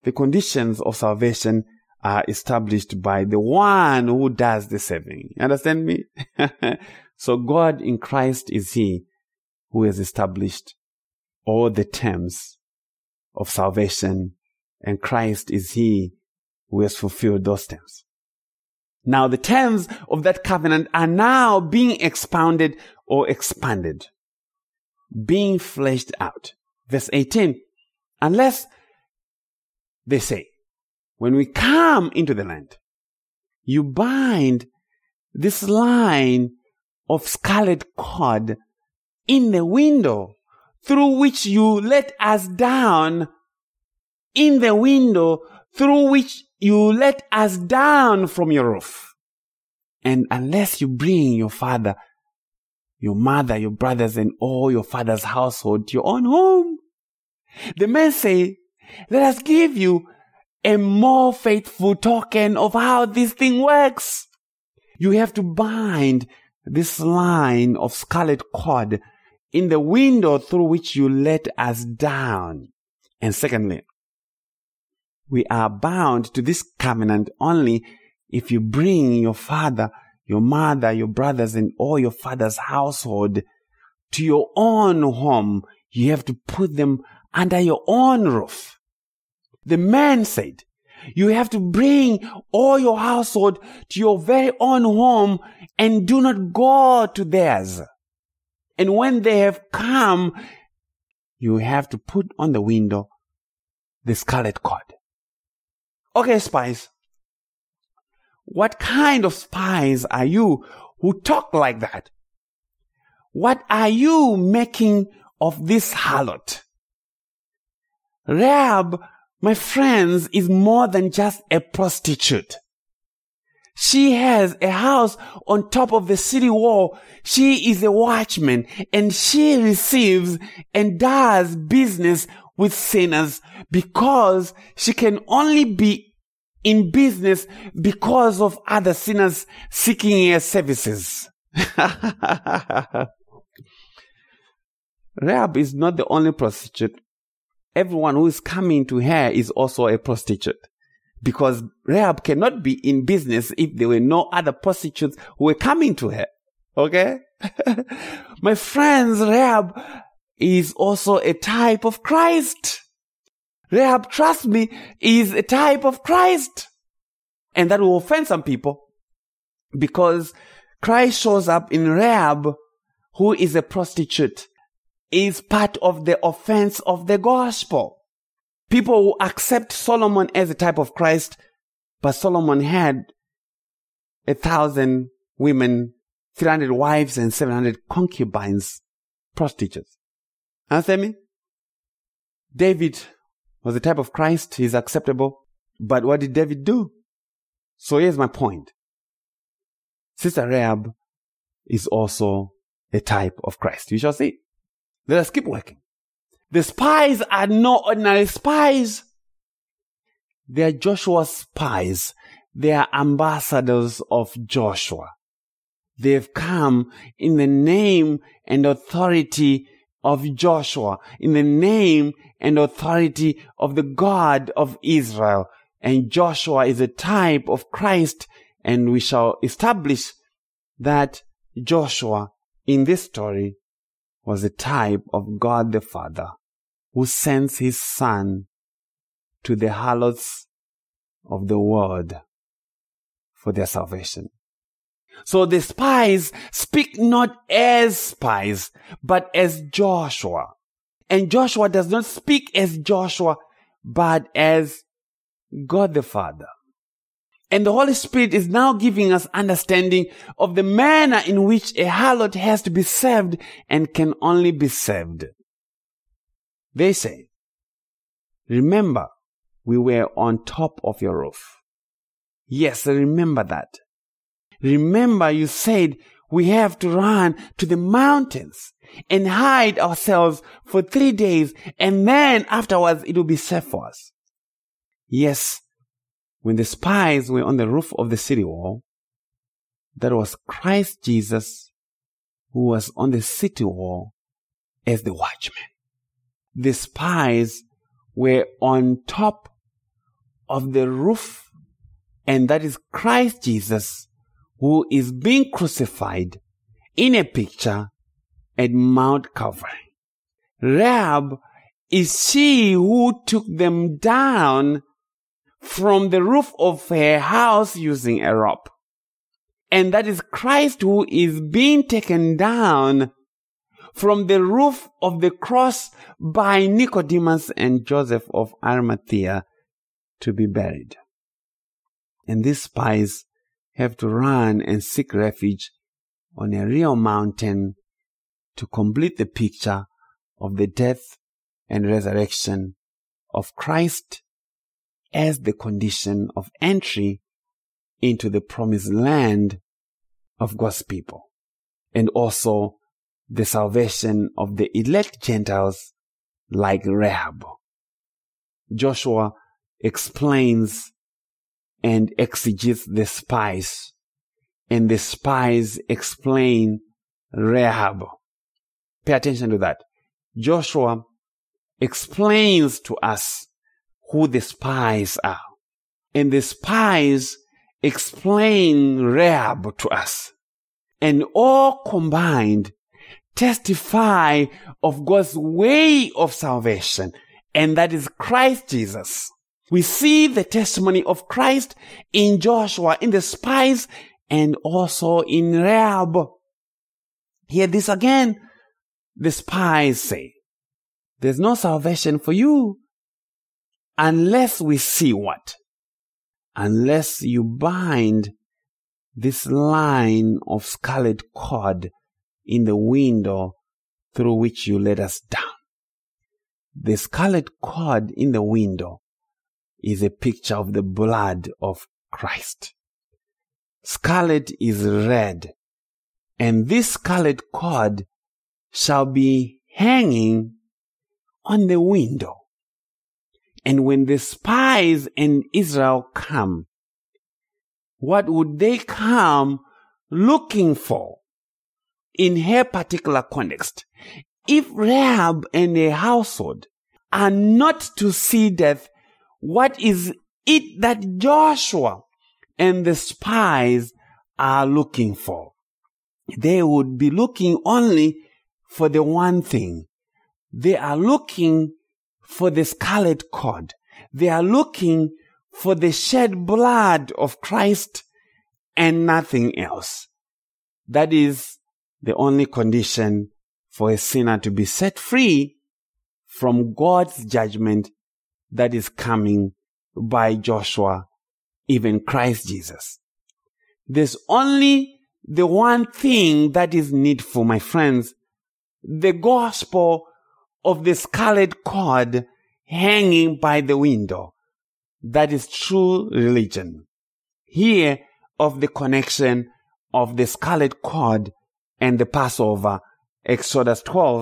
the conditions of salvation are established by the one who does the saving. You understand me? So God in Christ is He who has established all the terms of salvation, and Christ is He who has fulfilled those terms. Now the terms of that covenant are now being expounded or expanded, being fleshed out. Verse 18, unless, they say, when we come into the land, you bind this line of scarlet cord in the window through which you let us down, in the window through which you let us down from your roof. And unless you bring your father, your mother, your brothers, and all your father's household to your own home, the men say, let us give you a more faithful token of how this thing works. You have to bind this line of scarlet cord in the window through which you let us down. And secondly, we are bound to this covenant only if you bring your father, your mother, your brothers, and all your father's household to your own home. You have to put them under your own roof. The man said, you have to bring all your household to your very own home and do not go to theirs. And when they have come, you have to put on the window the scarlet cord. Okay, spies. What kind of spies are you who talk like that? What are you making of this harlot? Rahab, my friends, is more than just a prostitute. She has a house on top of the city wall. She is a watchman, and she receives and does business with sinners because she can only be in business because of other sinners seeking her services. Rahab is not the only prostitute. Everyone who is coming to her is also a prostitute, because Rahab cannot be in business if there were no other prostitutes who were coming to her. Okay? My friends, Rahab is also a type of Christ. Rahab, trust me, is a type of Christ. And that will offend some people, because Christ shows up in Rahab, who is a prostitute, is part of the offense of the gospel. People who accept Solomon as a type of Christ, but Solomon had 1,000 women, 300 wives, and 700 concubines, prostitutes. Understand me? David was a type of Christ. He's acceptable. But what did David do? So here's my point. Sister Rahab is also a type of Christ. You shall see. Let us keep working. The spies are no ordinary spies. They are Joshua's spies. They are ambassadors of Joshua. They've come in the name and authority of Joshua, in the name and authority of the God of Israel. And Joshua is a type of Christ, and we shall establish that Joshua in this story was a type of God the Father, who sends His Son to the harlots of the world for their salvation. So the spies speak not as spies, but as Joshua. And Joshua does not speak as Joshua, but as God the Father. And the Holy Spirit is now giving us understanding of the manner in which a harlot has to be saved and can only be saved. They say, remember, we were on top of your roof. Yes, remember that. Remember, you said we have to run to the mountains and hide ourselves for 3 days, and then afterwards it will be safe for us. Yes, when the spies were on the roof of the city wall, that was Christ Jesus who was on the city wall as the watchman. The spies were on top of the roof, and that is Christ Jesus, who is being crucified in a picture at Mount Calvary. Rahab is she who took them down from the roof of her house using a rope. And that is Christ who is being taken down from the roof of the cross by Nicodemus and Joseph of Arimathea to be buried. And these spies have to run and seek refuge on a real mountain to complete the picture of the death and resurrection of Christ as the condition of entry into the promised land of God's people, and also the salvation of the elect Gentiles like Rahab. Joshua explains and exegetes the spies, and the spies explain Rahab. Pay attention to that. Joshua explains to us who the spies are, and the spies explain Rahab to us, and all combined testify of God's way of salvation, and that is Christ Jesus. We see the testimony of Christ in Joshua, in the spies, and also in Rahab. Hear this again. The spies say, there's no salvation for you unless we see what? Unless you bind this line of scarlet cord in the window through which you let us down. The scarlet cord in the window is a picture of the blood of Christ. Scarlet is red, and this scarlet cord shall be hanging on the window. And when the spies and Israel come, what would they come looking for? In her particular context, if Rahab and her household are not to see death, what is it that Joshua and the spies are looking for? They would be looking only for the one thing. They are looking for the scarlet cord. They are looking for the shed blood of Christ and nothing else. That is the only condition for a sinner to be set free from God's judgment that is coming by Joshua, even Christ Jesus. There's only the one thing that is needful, my friends, the gospel of the scarlet cord hanging by the window. That is true religion. Hear of the connection of the scarlet cord and the Passover, Exodus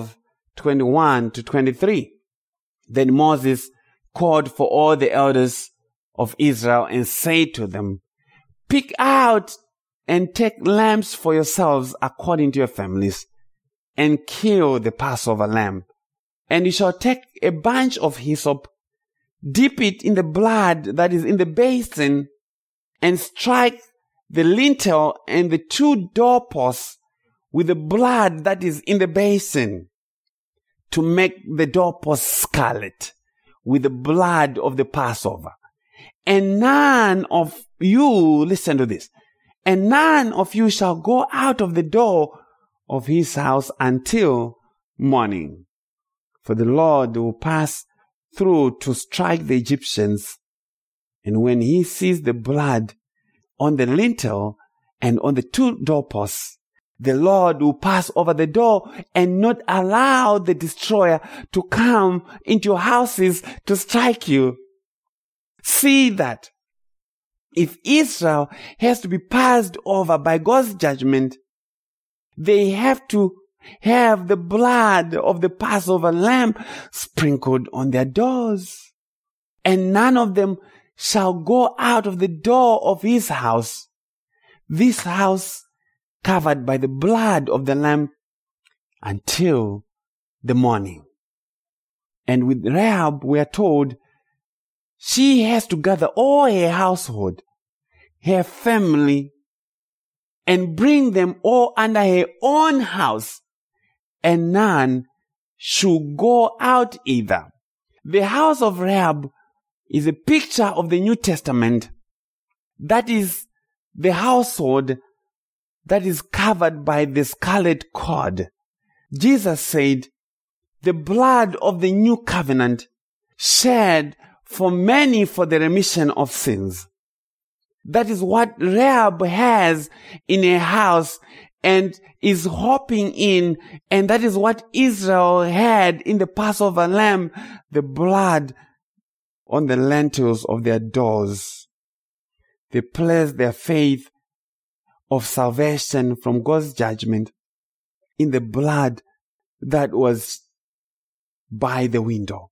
12:21-23. Then Moses called for all the elders of Israel and said to them, pick out and take lambs for yourselves according to your families, and kill the Passover lamb. And you shall take a bunch of hyssop, dip it in the blood that is in the basin, and strike the lintel and the 2 doorposts with the blood that is in the basin, to make the doorposts scarlet with the blood of the Passover. And none of you, listen to this, and none of you shall go out of the door of his house until morning. For the Lord will pass through to strike the Egyptians. And when he sees the blood on the lintel and on the 2 doorposts, the Lord will pass over the door and not allow the destroyer to come into your houses to strike you. See that if Israel has to be passed over by God's judgment, they have to have the blood of the Passover lamb sprinkled on their doors. And none of them shall go out of the door of his house, this house covered by the blood of the lamb, until the morning. And with Rahab, we are told, she has to gather all her household, her family, and bring them all under her own house, and none should go out either. The house of Rahab is a picture of the New Testament. That is the household that is covered by the scarlet cord. Jesus said, the blood of the new covenant shed for many for the remission of sins. That is what Rahab has in her house and is hoping in, and that is what Israel had in the Passover lamb, the blood on the lintels of their doors. They placed their faith of salvation from God's judgment in the blood that was by the window.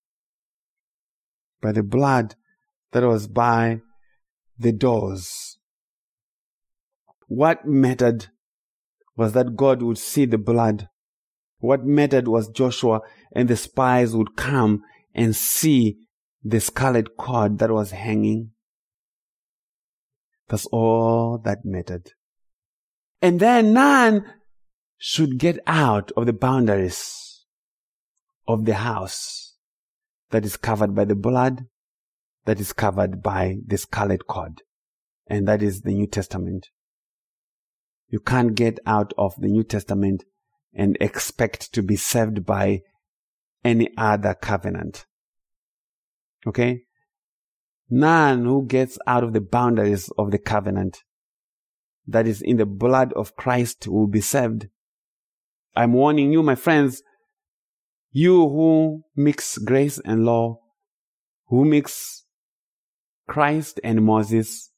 By the blood that was by the doors. What mattered was that God would see the blood. What mattered was Joshua and the spies would come and see the scarlet cord that was hanging. That's all that mattered. And then none should get out of the boundaries of the house that is covered by the blood, that is covered by the scarlet cord. And that is the New Testament. You can't get out of the New Testament and expect to be saved by any other covenant. Okay? None who gets out of the boundaries of the covenant that is in the blood of Christ will be saved. I'm warning you, my friends, you who mix grace and law, who mix Christ and Moses,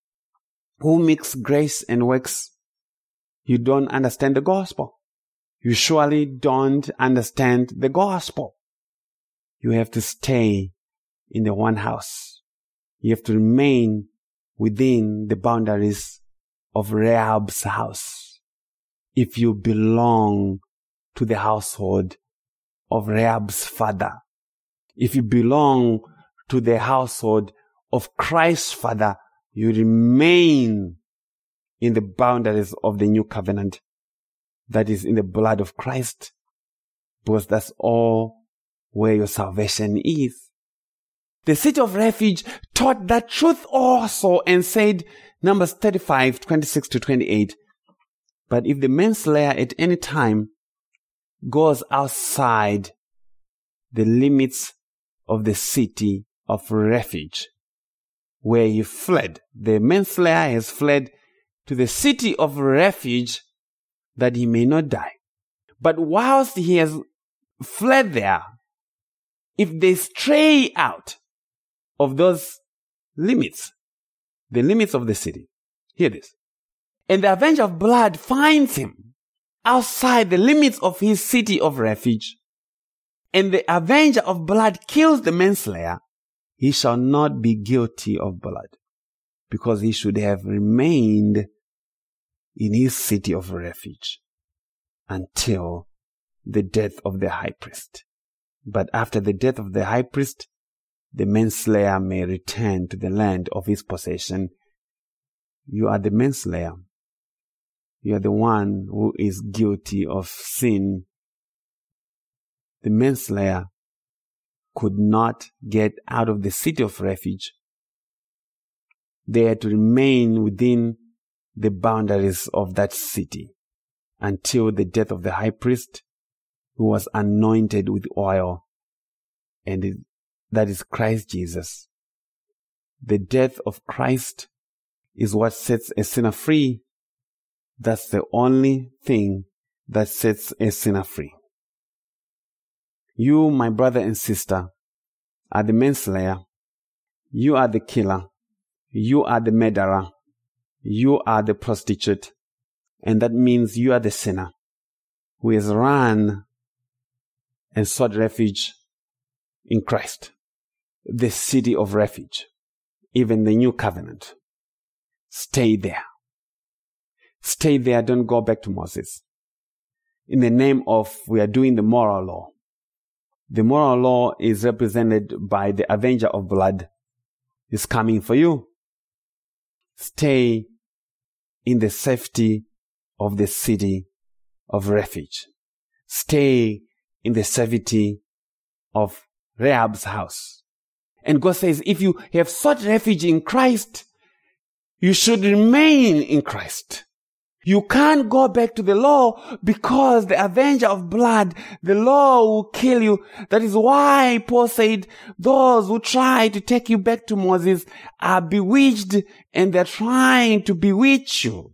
who mix grace and works, you don't understand the gospel. You surely don't understand the gospel. You have to stay in the one house. You have to remain within the boundaries of Rahab's house. If you belong to the household of Rahab's father, if you belong to the household of Christ's father, you remain in the boundaries of the new covenant that is in the blood of Christ, because that's all where your salvation is. The city of refuge taught that truth also and said, Numbers 35, 26 to 28, but if the manslayer at any time goes outside the limits of the city of refuge where he fled, the manslayer has fled to the city of refuge that he may not die. But whilst he has fled there, if they stray out of those limits, the limits of the city, hear this, and the avenger of blood finds him outside the limits of his city of refuge, and the avenger of blood kills the manslayer, he shall not be guilty of blood, because he should have remained in his city of refuge until the death of the high priest. But after the death of the high priest, the manslayer may return to the land of his possession. You are the manslayer. You are the one who is guilty of sin. The manslayer could not get out of the city of refuge. They had to remain within the boundaries of that city until the death of the high priest, who was anointed with oil, and that is Christ Jesus. The death of Christ is what sets a sinner free. That's the only thing that sets a sinner free. You, my brother and sister, are the manslayer. You are the killer. You are the murderer. You are the prostitute. And that means you are the sinner who has run and sought refuge in Christ, the city of refuge, even the new covenant. Stay there. Stay there. Don't go back to Moses. In the name of, we are doing the moral law. The moral law is represented by the avenger of blood, is coming for you. Stay in the safety of the city of refuge. Stay in the safety of Rahab's house. And God says, if you have sought refuge in Christ, you should remain in Christ. You can't go back to the law because the avenger of blood, the law will kill you. That is why Paul said, those who try to take you back to Moses are bewitched, and they're trying to bewitch you.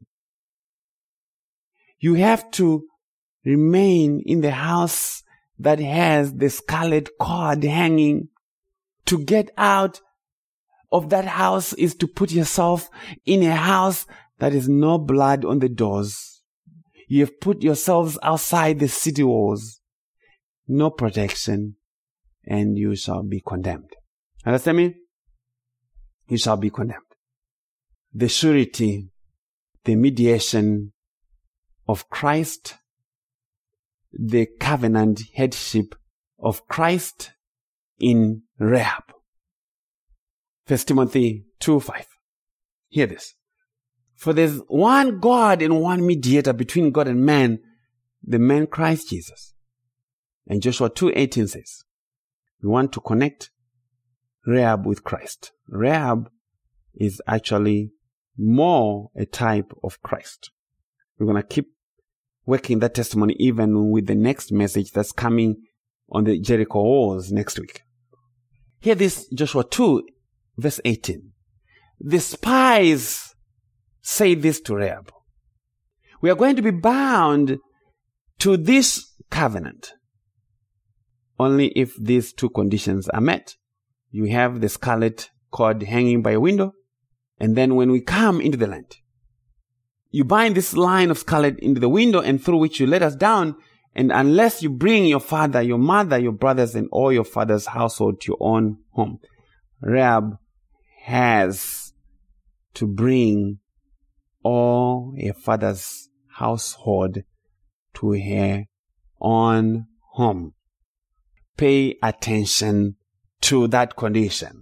You have to remain in the house that has the scarlet cord hanging. To get out of that house is to put yourself in a house that is no blood on the doors. You have put yourselves outside the city walls. No protection, and you shall be condemned. Understand me? You shall be condemned. The surety, the mediation of Christ, the covenant headship of Christ in Rahab. 1 Timothy 2:5. Hear this. For there's one God and one mediator between God and man, the man Christ Jesus. And Joshua 2:18 says, we want to connect Rahab with Christ. Rahab is actually more a type of Christ. We're going to keep working that testimony even with the next message that's coming on the Jericho walls next week. Hear this, Joshua 2, verse 18. The spies say this to Rahab. We are going to be bound to this covenant only if these two conditions are met. You have the scarlet cord hanging by a window, and then when we come into the land, you bind this line of scarlet into the window and through which you let us down, and unless you bring your father, your mother, your brothers, and all your father's household to your own home, Rahab has to bring all her father's household to her own home. Pay attention to that condition.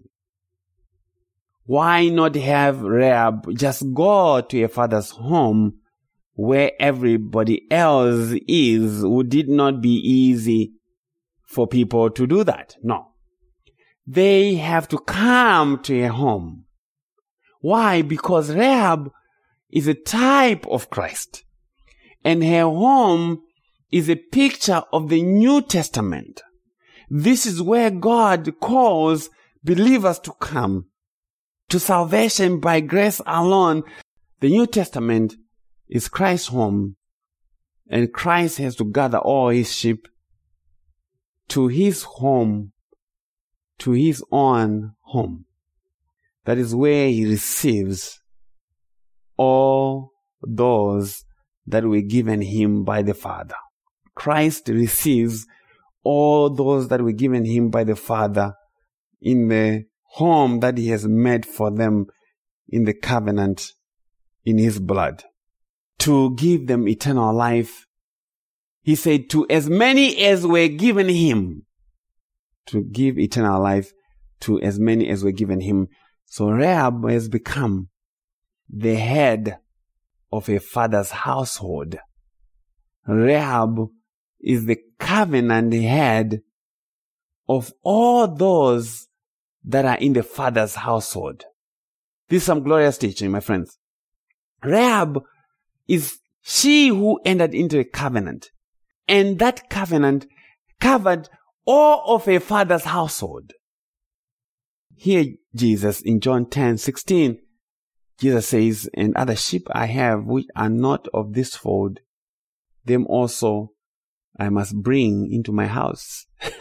Why not have Rahab just go to her father's home where everybody else is? Would it not be easy for people to do that? No. They have to come to her home. Why? Because Rahab is a type of Christ, and her home is a picture of the New Testament. This is where God calls believers to come to salvation by grace alone. The New Testament is Christ's home, and Christ has to gather all his sheep to his home, to his own home. That is where he receives all those that were given him by the Father. Christ receives all those that were given him by the Father in the home that he has made for them in the covenant in his blood, to give them eternal life. He said, to as many as were given him, to give eternal life to as many as were given him. So Rahab has become the head of her father's household. Rahab is the covenant head of all those that are in the father's household. This is some glorious teaching, my friends. Rahab is she who entered into a covenant, and that covenant covered all of her father's household. Here Jesus in John 10:16, Jesus says, and other sheep I have which are not of this fold, them also I must bring into my house.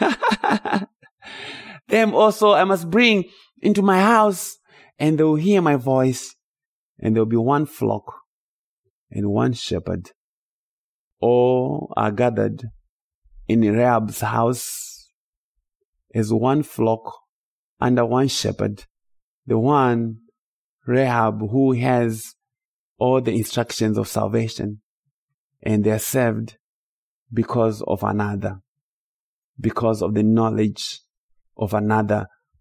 Them also I must bring into my house, and they will hear my voice, and there will be one flock and one shepherd. All are gathered in Rahab's house as one flock under one shepherd, the one Rahab who has all the instructions of salvation, and they are served because of another, because of the knowledge of another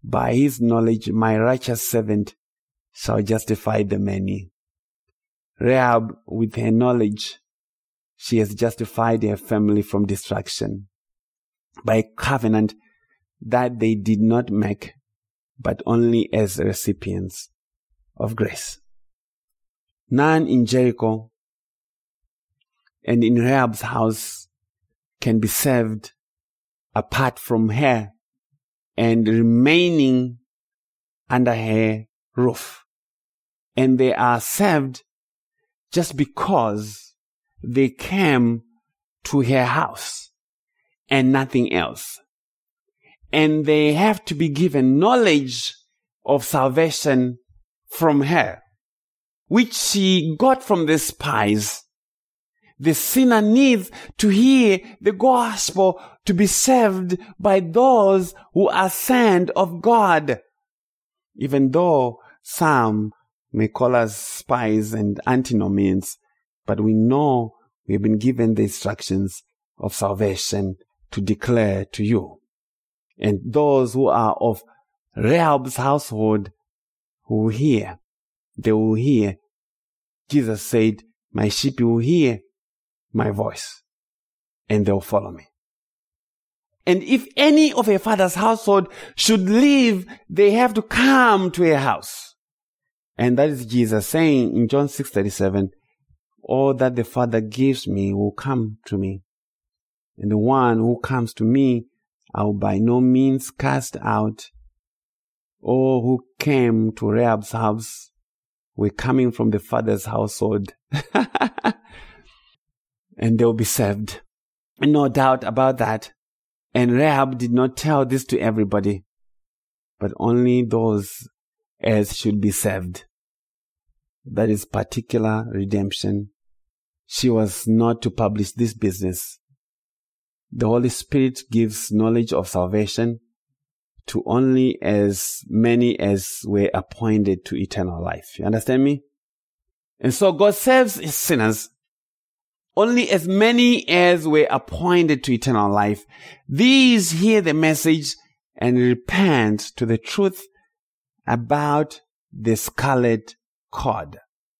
by his knowledge my righteous servant shall justify the many. Rahab, with her knowledge, she has justified her family from destruction by a covenant that they did not make, but only as recipients of grace. None in Jericho and in Rahab's house can be saved apart from her and remaining under her roof. And they are saved just because they came to her house and nothing else. And they have to be given knowledge of salvation from her, which she got from the spies. The sinner needs to hear the gospel to be saved by those who are sent of God. Even though some may call us spies and antinomians, but we know we've been given the instructions of salvation to declare to you. And those who are of Rahab's household who will hear, they will hear. Jesus said, my sheep will hear my voice, and they'll follow me. And if any of a father's household should leave, they have to come to a house. And that is Jesus saying in John 6:37, all that the Father gives me will come to me. And the one who comes to me, I will by no means cast out. All who came to Rahab's house were coming from the Father's household. And they'll be saved. No doubt about that. And Rahab did not tell this to everybody, but only those as should be saved. That is particular redemption. She was not to publish this business. The Holy Spirit gives knowledge of salvation to only as many as were appointed to eternal life. You understand me? And so God saves his sinners, only as many as were appointed to eternal life. These hear the message and repent to the truth about the scarlet cord.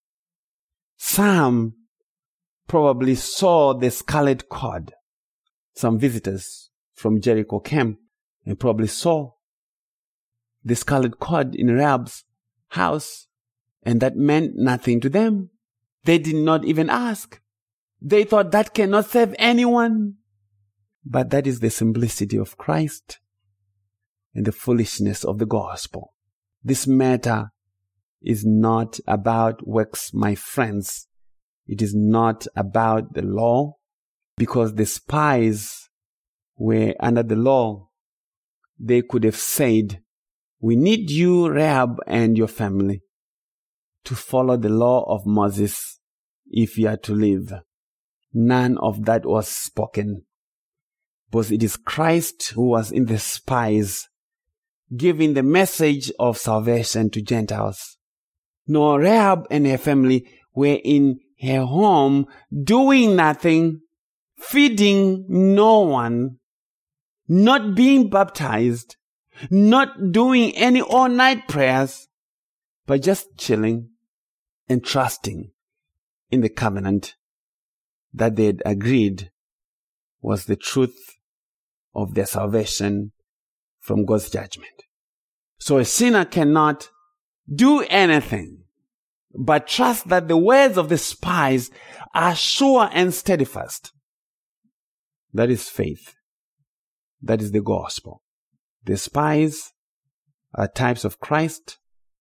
Some probably saw the scarlet cord. Some visitors from Jericho came and probably saw the scarlet cord in Rahab's house, and that meant nothing to them. They did not even ask. They thought that cannot save anyone. But that is the simplicity of Christ and the foolishness of the gospel. This matter is not about works, my friends. It is not about the law, because the spies were under the law. They could have said, we need you, Rahab, and your family to follow the law of Moses if you are to live. None of that was spoken, because it is Christ who was in the spies, giving the message of salvation to Gentiles. No, Rahab and her family were in her home doing nothing, feeding no one, not being baptized, not doing any all-night prayers, but just chilling and trusting in the covenant that they had agreed was the truth of their salvation from God's judgment. So a sinner cannot do anything but trust that the words of the spies are sure and steadfast. That is faith. That is the gospel. The spies are types of Christ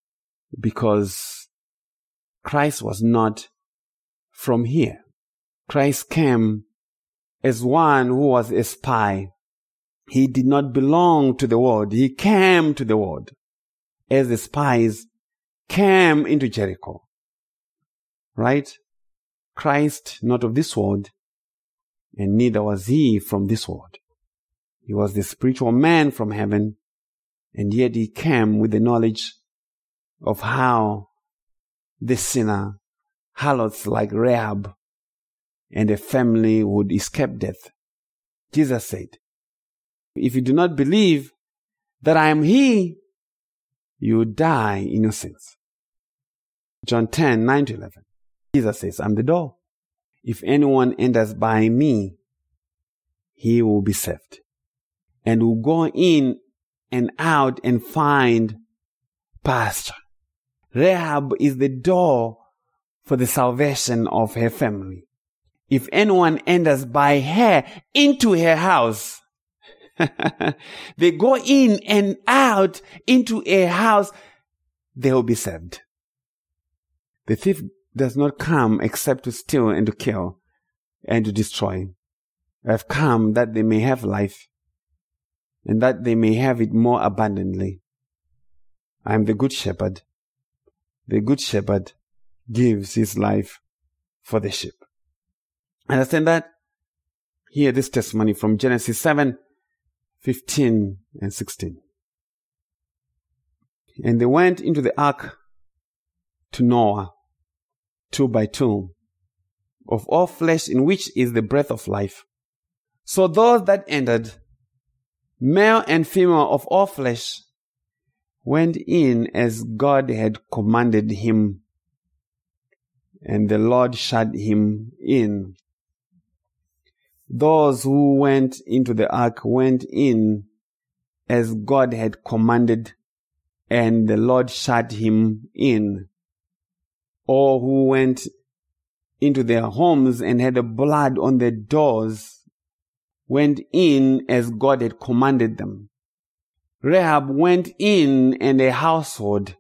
because Christ was not from here. Christ came as one who was a spy. He did not belong to the world. He came to the world as the spies came into Jericho. Right? Christ not of this world, and neither was he from this world. He was the spiritual man from heaven, and yet he came with the knowledge of how the sinner, harlots like Rahab, and a family would escape death. Jesus said, if you do not believe that I am he, you die in your sins. John 10:9-11. Jesus says, I'm the door. If anyone enters by me, he will be saved, and will go in and out and find pasture. Rahab is the door for the salvation of her family. If anyone enters by her into her house, they go in and out into a house, they will be saved. The thief does not come except to steal and to kill and to destroy. I have come that they may have life, and that they may have it more abundantly. I am the good shepherd. The good shepherd gives his life for the sheep. Understand that? Hear this testimony from Genesis 7:15 and 16. And they went into the ark to Noah, 2 by 2, of all flesh, in which is the breath of life. So those that entered, male and female of all flesh, went in as God had commanded him, and the Lord shut him in. Those who went into the ark went in as God had commanded, and the Lord shut him in. All who went into their homes and had the blood on their doors went in as God had commanded them. Rahab went in and a household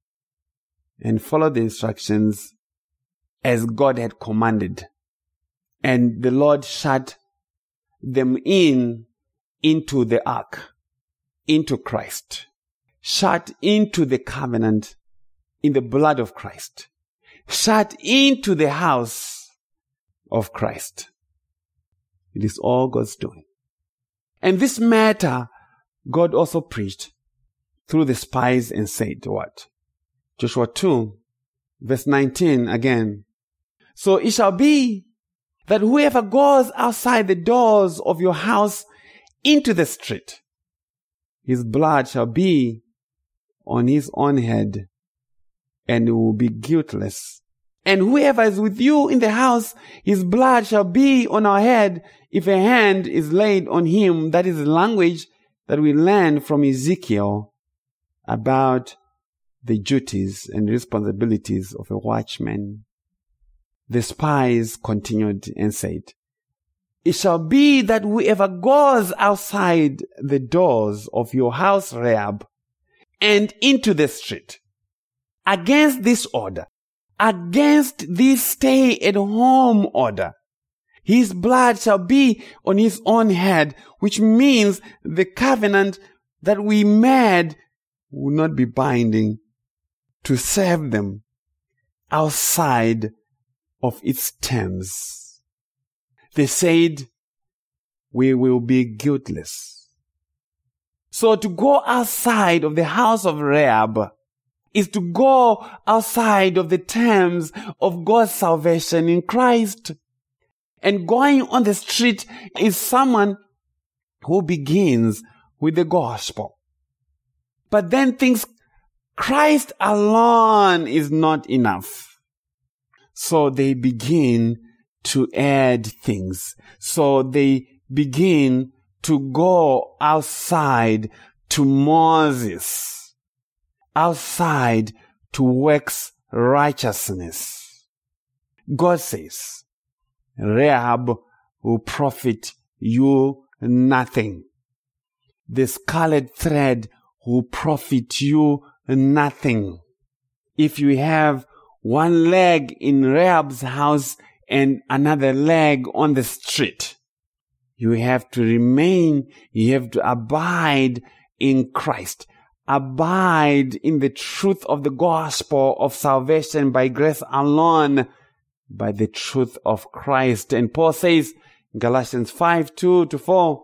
and followed the instructions as God had commanded. And the Lord shut them in into the ark, into Christ, shut into the covenant in the blood of Christ, shut into the house of Christ. It is all God's doing. And this matter God also preached through the spies and said what? Joshua 2, verse 19 again. So it shall be that whoever goes outside the doors of your house into the street, his blood shall be on his own head, and he will be guiltless. And whoever is with you in the house, his blood shall be on our head if a hand is laid on him. That is the language that we learn from Ezekiel about the duties and responsibilities of a watchman. The spies continued and said, it shall be that whoever goes outside the doors of your house, Rahab, and into the street, against this order, against this stay-at-home order, his blood shall be on his own head, which means the covenant that we made will not be binding to serve them outside of its terms. They said, we will be guiltless. So to go outside of the house of Rahab is to go outside of the terms of God's salvation in Christ. And going on the street is someone who begins with the gospel, but then thinks Christ alone is not enough. So they begin to add things. So they begin to go outside to Moses, outside to works righteousness. God says, Rahab will profit you nothing. The scarlet thread will profit you nothing. If you have one leg in Rahab's house and another leg on the street, you have to remain, you have to abide in Christ. Abide in the truth of the gospel of salvation by grace alone, by the truth of Christ. And Paul says, Galatians 5:2-4,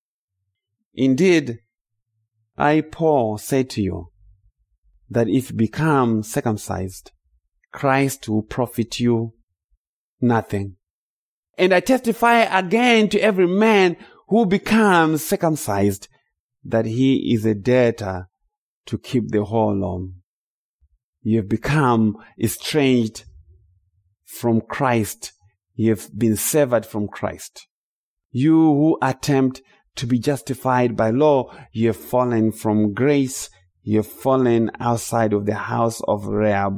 indeed, I, Paul, say to you, that if you become circumcised, Christ will profit you nothing. And I testify again to every man who becomes circumcised that he is a debtor to keep the whole law. You have become estranged from Christ. You have been severed from Christ. You who attempt to be justified by law, you have fallen from grace. You have fallen outside of the house of Rahab.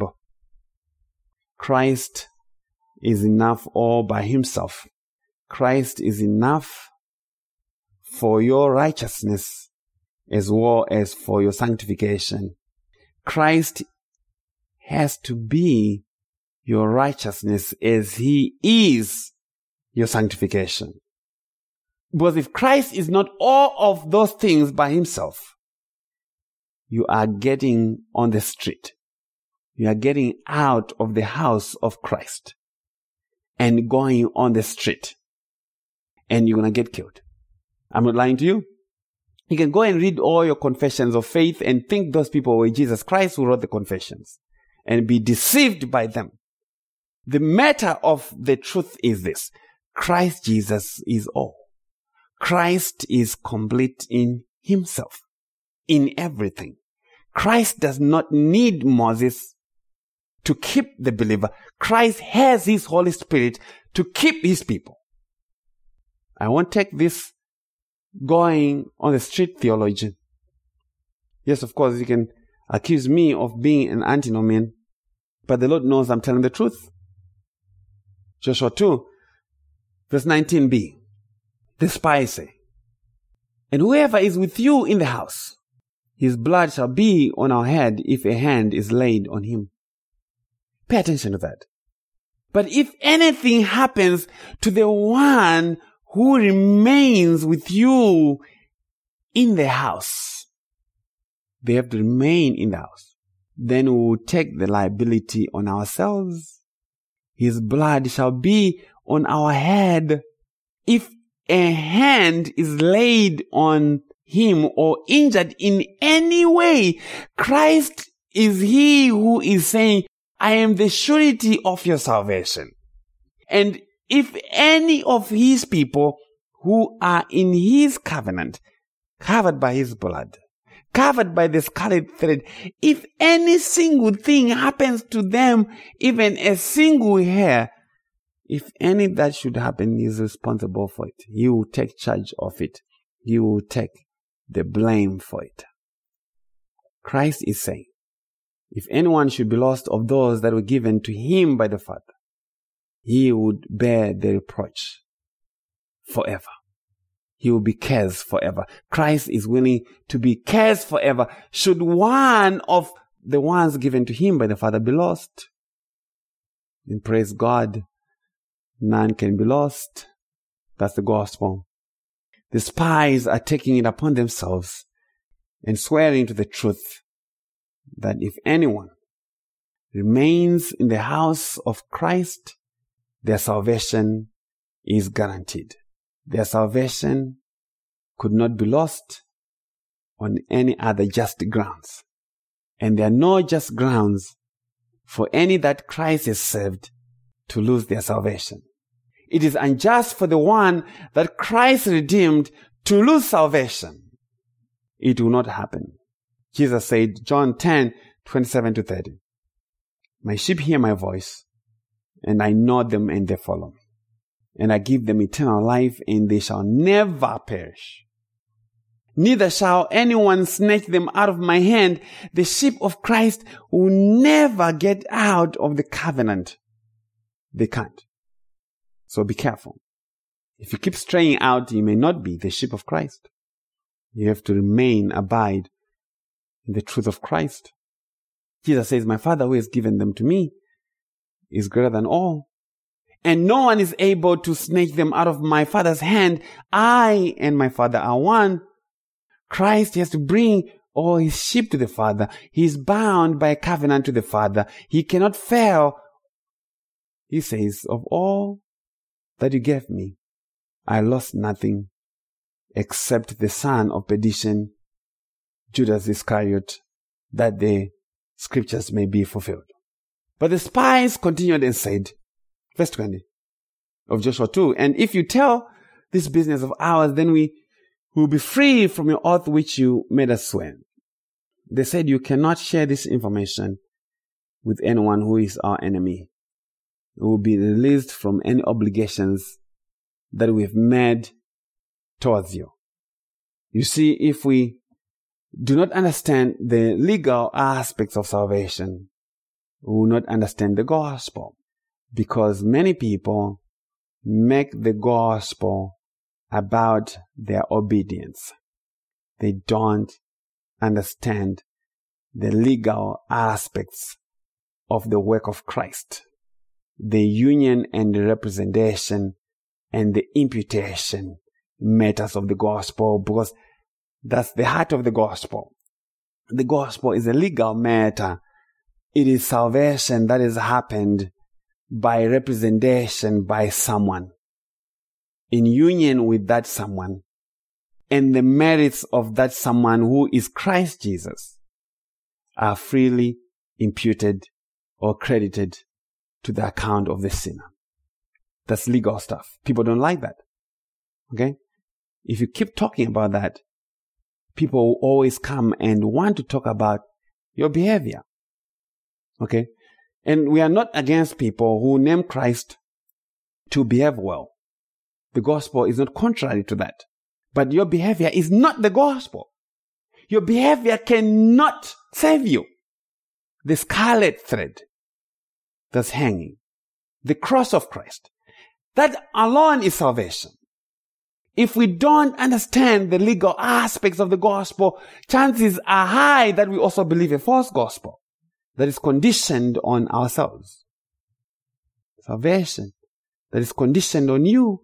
Christ is enough all by himself. Christ is enough for your righteousness as well as for your sanctification. Christ has to be your righteousness as he is your sanctification. Because if Christ is not all of those things by himself, you are getting on the street. You are getting out of the house of Christ and going on the street. And you're going to get killed. I'm not lying to you. You can go and read all your confessions of faith and think those people were Jesus Christ who wrote the confessions and be deceived by them. The matter of the truth is this: Christ Jesus is all. Christ is complete in himself, in everything. Christ does not need Moses to keep the believer. Christ has his Holy Spirit to keep his people. I won't take this going on the street theology. Yes, of course, you can accuse me of being an antinomian, but the Lord knows I'm telling the truth. Joshua 2, verse 19b. The spies say, "And whoever is with you in the house, his blood shall be on our head if a hand is laid on him." Pay attention to that. But if anything happens to the one who remains with you in the house, they have to remain in the house. Then we will take the liability on ourselves. His blood shall be on our head. If a hand is laid on him or injured in any way, Christ is he who is saying, "I am the surety of your salvation." And if any of his people who are in his covenant, covered by his blood, covered by the scarlet thread, if any single thing happens to them, even a single hair, if any that should happen, he is responsible for it. He will take charge of it. He will take the blame for it. Christ is saying, if anyone should be lost of those that were given to him by the Father, he would bear the reproach forever. He will be cursed forever. Christ is willing to be cursed forever should one of the ones given to him by the Father be lost. And praise God, none can be lost. That's the gospel. The spies are taking it upon themselves and swearing to the truth that if anyone remains in the house of Christ, their salvation is guaranteed. Their salvation could not be lost on any other just grounds. And there are no just grounds for any that Christ has saved to lose their salvation. It is unjust for the one that Christ redeemed to lose salvation. It will not happen. Jesus said, John 10:27-30, "My sheep hear my voice, and I know them and they follow me. And I give them eternal life, and they shall never perish. Neither shall anyone snatch them out of my hand." The sheep of Christ will never get out of the covenant. They can't. So be careful. If you keep straying out, you may not be the sheep of Christ. You have to abide in the truth of Christ. Jesus says, "My Father who has given them to me is greater than all, and no one is able to snatch them out of my Father's hand. I and my Father are one." Christ has to bring all his sheep to the Father. He is bound by a covenant to the Father. He cannot fail. He says, "Of all that you gave me, I lost nothing except the son of perdition, Judas Iscariot, that the scriptures may be fulfilled." But the spies continued and said, verse 20 of Joshua 2, "And if you tell this business of ours, then we will be free from your oath which you made us swear." They said you cannot share this information with anyone who is our enemy. We will be released from any obligations that we've made towards you. You see, if we do not understand the legal aspects of salvation, we will not understand the gospel, because many people make the gospel about their obedience. They don't understand the legal aspects of the work of Christ, the union and the representation and the imputation matters of the gospel, because that's the heart of the gospel. The gospel is a legal matter. It is salvation that has happened by representation by someone, in union with that someone, and the merits of that someone, who is Christ Jesus, are freely imputed or credited to the account of the sinner. That's legal stuff. People don't like that. Okay? If you keep talking about that, people will always come and want to talk about your behavior. Okay? And we are not against people who name Christ to behave well. The gospel is not contrary to that. But your behavior is not the gospel. Your behavior cannot save you. The scarlet thread that's hanging, the cross of Christ, that alone is salvation. If we don't understand the legal aspects of the gospel, chances are high that we also believe a false gospel that is conditioned on ourselves. Salvation that is conditioned on you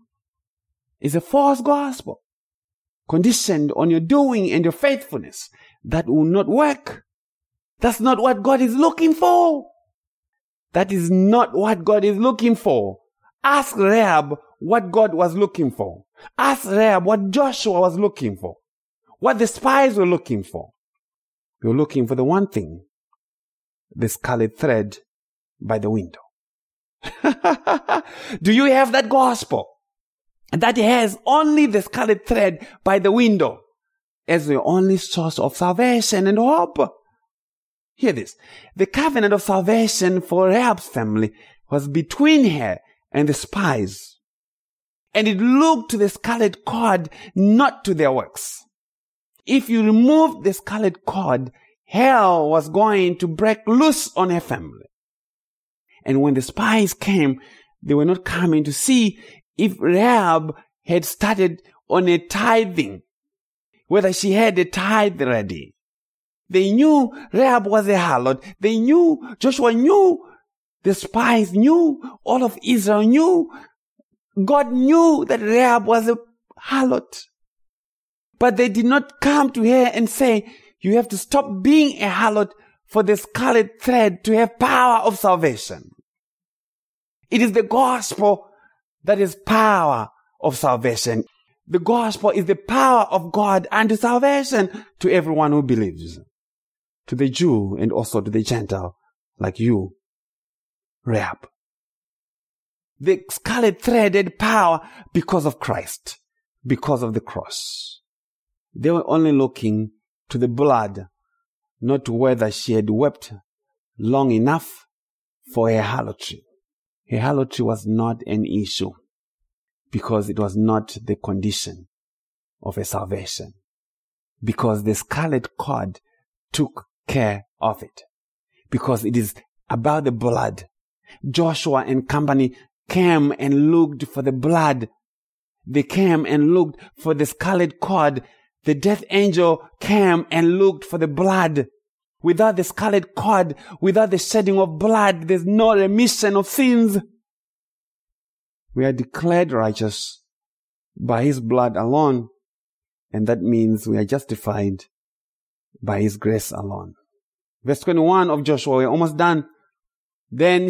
is a false gospel, conditioned on your doing and your faithfulness. That will not work. That's not what God is looking for. That is not what God is looking for. Ask Rahab what God was looking for. Ask Rahab what Joshua was looking for. What the spies were looking for. They were looking for the one thing: the scarlet thread by the window. Do you have that gospel that has only the scarlet thread by the window as the only source of salvation and hope? Hear this. The covenant of salvation for Rahab's family was between her and the spies. And it looked to the scarlet cord, not to their works. If you removed the scarlet cord, hell was going to break loose on her family. And when the spies came, they were not coming to see if Rahab had started on a tithing, whether she had a tithe ready. They knew Rahab was a harlot. They knew, Joshua knew, the spies knew, all of Israel knew, God knew that Rahab was a harlot. But they did not come to her and say, you have to stop being a harlot for the scarlet thread to have power of salvation. It is the gospel that is power of salvation. The gospel is the power of God unto salvation to everyone who believes. To the Jew and also to the Gentile, like you, Rahab. The scarlet thread had power because of Christ, because of the cross. They were only looking to the blood, not to whether she had wept long enough for her harlotry. Her harlotry was not an issue because it was not the condition of a salvation. Because the scarlet cord took care of it. Because it is about the blood. Joshua and company came and looked for the blood. They came and looked for the scarlet cord. The death angel came and looked for the blood. Without the scarlet cord, without the shedding of blood, there's no remission of sins. We are declared righteous by His blood alone, and that means we are justified by His grace alone. Verse 21 of Joshua, we're almost done. Then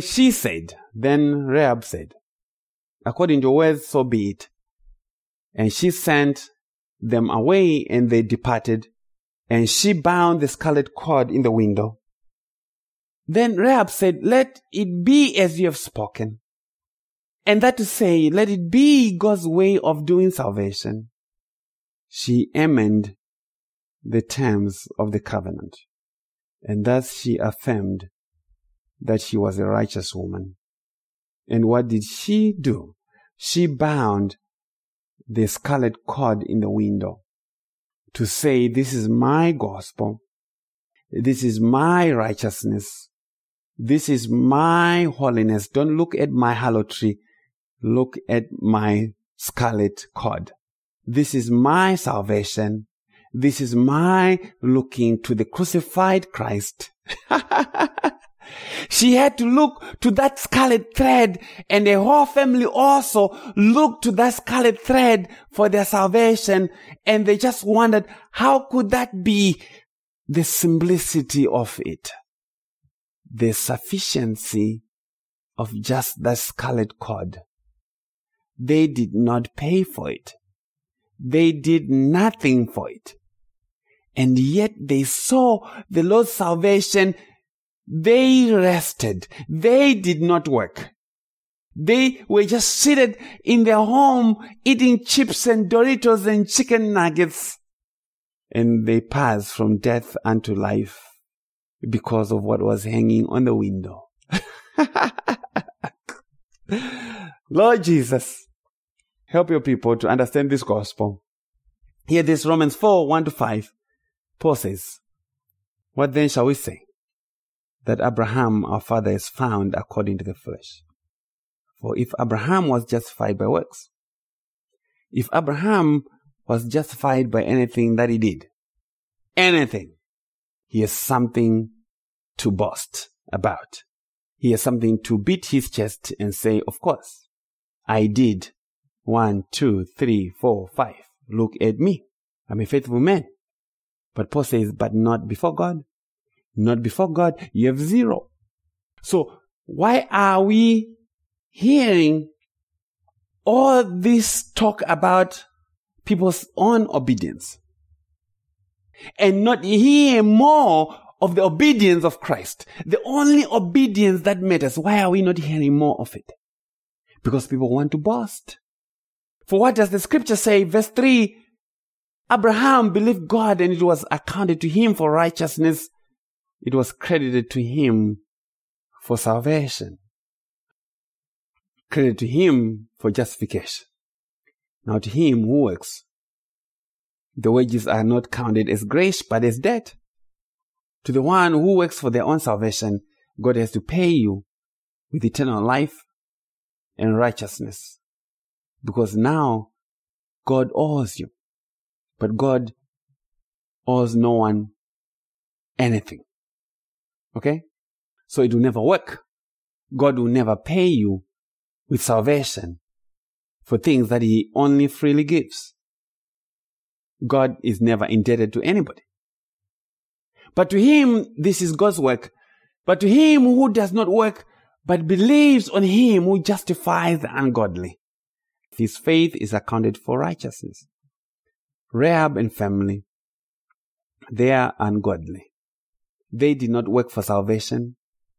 Rahab said, according to your words, so be it. And she sent them away, and they departed, and she bound the scarlet cord in the window. Then Rahab said, let it be as you have spoken. And that to say, let it be God's way of doing salvation. She amended the terms of the covenant. And thus she affirmed that she was a righteous woman. And what did she do? She bound the scarlet cord in the window to say, this is my gospel. This is my righteousness. This is my holiness. Don't look at my harlotry. Look at my scarlet cord. This is my salvation. This is my looking to the crucified Christ. She had to look to that scarlet thread, and the whole family also looked to that scarlet thread for their salvation. And they just wondered, how could that be? The simplicity of it, the sufficiency of just that scarlet cord. They did not pay for it. They did nothing for it. And yet they saw the Lord's salvation. They rested. They did not work. They were just seated in their home eating chips and Doritos and chicken nuggets. And they passed from death unto life because of what was hanging on the window. Lord Jesus, help your people to understand this gospel. Here this Romans 4, 1-5. Paul says, what then shall we say? That Abraham our father is found according to the flesh. For if Abraham was justified by works, if Abraham was justified by anything that he did, anything, he has something to boast about. He has something to beat his chest and say, of course, I did 1, 2, 3, 4, 5. Look at me. I'm a faithful man. But Paul says, but not before God. Not before God. You have 0. So why are we hearing all this talk about people's own obedience and not hear more of the obedience of Christ? The only obedience that matters. Why are we not hearing more of it? Because people want to boast. For what does the scripture say? Verse 3, Abraham believed God and it was accounted to him for righteousness. It was credited to him for salvation. Credited to him for justification. Now to him who works, the wages are not counted as grace but as debt. To the one who works for their own salvation, God has to pay you with eternal life and righteousness. Because now God owes you. But God owes no one anything. Okay? So it will never work. God will never pay you with salvation for things that He only freely gives. God is never indebted to anybody. But to him, this is God's work. But to him who does not work, but believes on him who justifies the ungodly, his faith is accounted for righteousness. Rahab and family, they are ungodly. They did not work for salvation.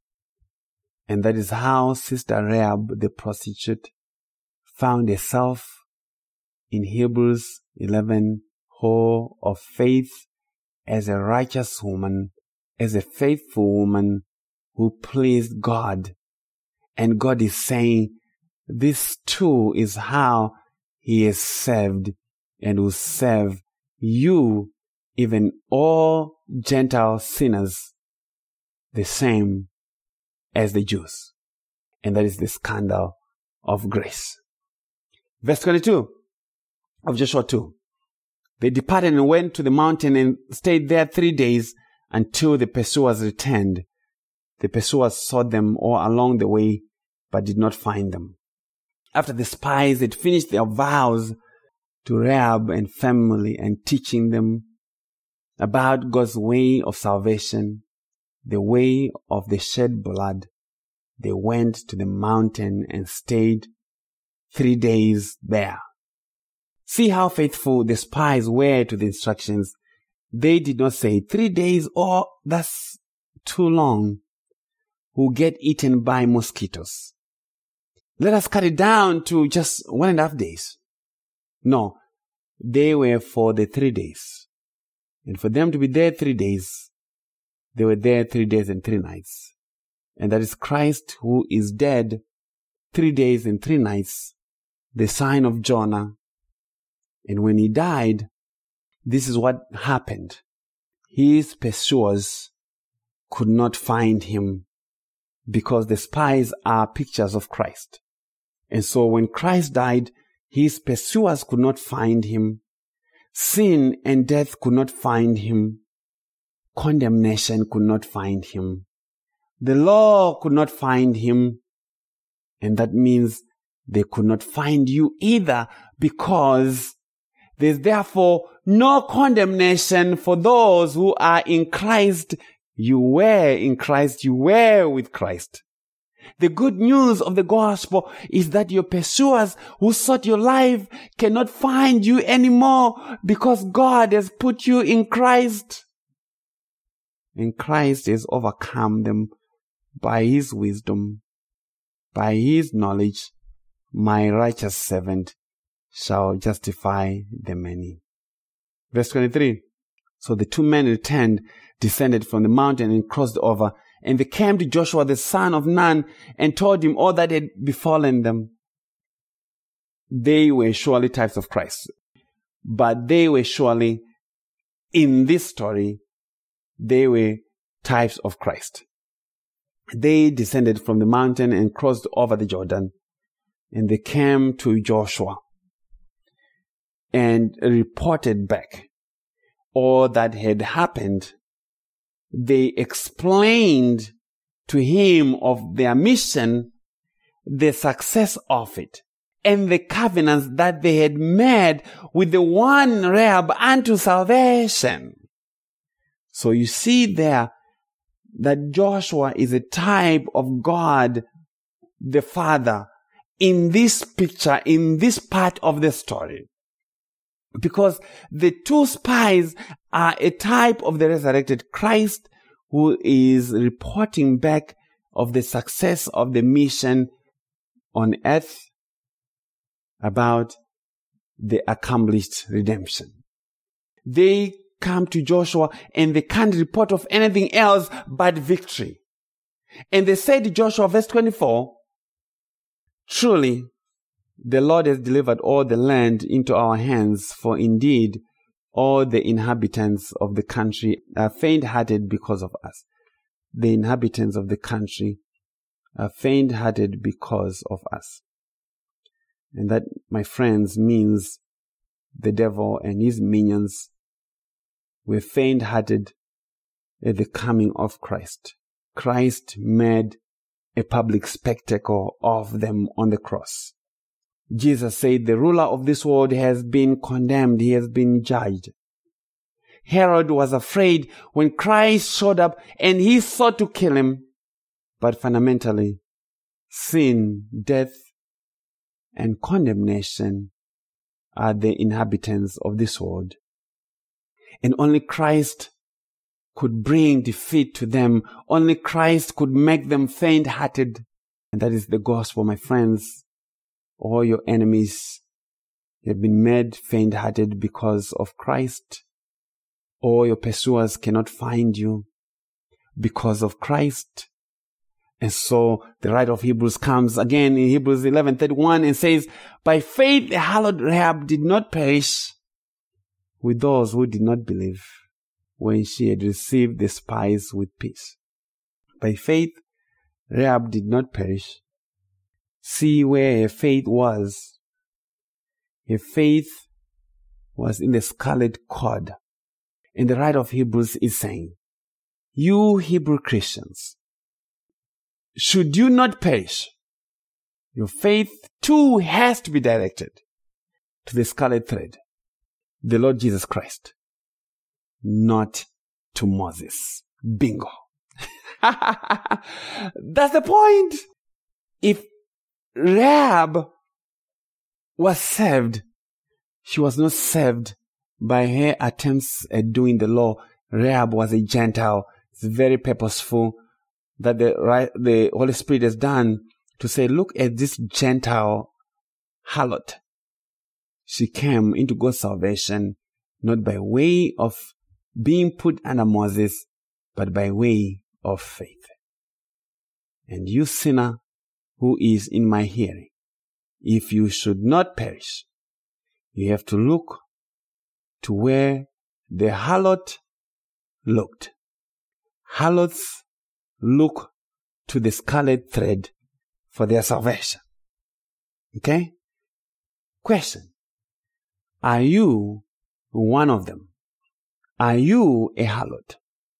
And that is how Sister Rahab, the prostitute, found herself in Hebrews 11, whole of faith, as a righteous woman, as a faithful woman who pleased God. And God is saying, this too is how He is served and will serve you, even all Gentile sinners, the same as the Jews. And that is the scandal of grace. Verse 22 of Joshua 2. They departed and went to the mountain and stayed there 3 days until the pursuers returned. The pursuers sought them all along the way, but did not find them. After the spies had finished their vows to Rahab and family and teaching them about God's way of salvation, the way of the shed blood, they went to the mountain and stayed 3 days there. See how faithful the spies were to the instructions. They did not say 3 days, oh, that's too long. We'll get eaten by mosquitoes. Let us cut it down to just 1.5 days. No, they were for the 3 days. And for them to be there 3 days, They were there 3 days and 3 nights. And that is Christ who is dead 3 days and 3 nights, the sign of Jonah. And when he died, this is what happened. His pursuers could not find him because the spies are pictures of Christ. And so when Christ died, his pursuers could not find him. Sin and death could not find him. Condemnation could not find him. The law could not find him. And that means they could not find you either, because there's therefore no condemnation for those who are in Christ. You were in Christ. You were with Christ. The good news of the gospel is that your pursuers who sought your life cannot find you anymore, because God has put you in Christ. And Christ has overcome them by his wisdom, by his knowledge. My righteous servant shall justify the many. Verse 23. So the 2 men returned, descended from the mountain and crossed over. And they came to Joshua the son of Nun and told him all that had befallen them. They were surely types of Christ. But they were surely, in this story, they were types of Christ. They descended from the mountain and crossed over the Jordan. And they came to Joshua and reported back all that had happened. They explained to him of their mission, the success of it, and the covenants that they had made with the one Rahab unto salvation. So you see there that Joshua is a type of God the Father in this picture, in this part of the story. Because the 2 spies are a type of the resurrected Christ, who is reporting back of the success of the mission on earth about the accomplished redemption. They come to Joshua and they can't report of anything else but victory. And they said to Joshua, verse 24, truly, the Lord has delivered all the land into our hands, for indeed all the inhabitants of the country are faint-hearted because of us. The inhabitants of the country are faint-hearted because of us. And that, my friends, means the devil and his minions were faint-hearted at the coming of Christ. Christ made a public spectacle of them on the cross. Jesus said, the ruler of this world has been condemned. He has been judged. Herod was afraid when Christ showed up and he sought to kill him. But fundamentally, sin, death, and condemnation are the inhabitants of this world. And only Christ could bring defeat to them. Only Christ could make them faint-hearted. And that is the gospel, my friends. All your enemies have been made faint-hearted because of Christ. All your pursuers cannot find you because of Christ. And so the writer of Hebrews comes again in Hebrews 11:31 and says, by faith the hallowed Rahab did not perish with those who did not believe when she had received the spies with peace. By faith Rahab did not perish. See where her faith was. Her faith was in the scarlet cord. And the writer of Hebrews is saying, you Hebrew Christians, should you not perish, your faith too has to be directed to the scarlet thread, the Lord Jesus Christ, not to Moses. Bingo. That's the point. If Rahab was saved, she was not saved by her attempts at doing the law. Rahab was a Gentile. It's very purposeful that the Holy Spirit has done to say, look at this Gentile harlot. She came into God's salvation not by way of being put under Moses, but by way of faith. And you sinner who is in my hearing, if you should not perish, you have to look to where the harlot looked. Harlots look to the scarlet thread for their salvation. Okay? Question. Are you one of them? Are you a harlot?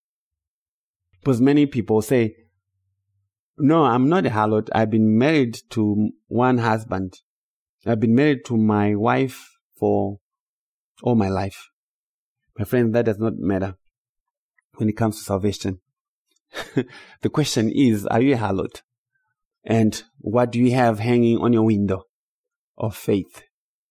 Because many people say, no, I'm not a harlot. I've been married to one husband. I've been married to my wife for all my life. My friend, that does not matter when it comes to salvation. The question is, are you a harlot? And what do you have hanging on your window of faith?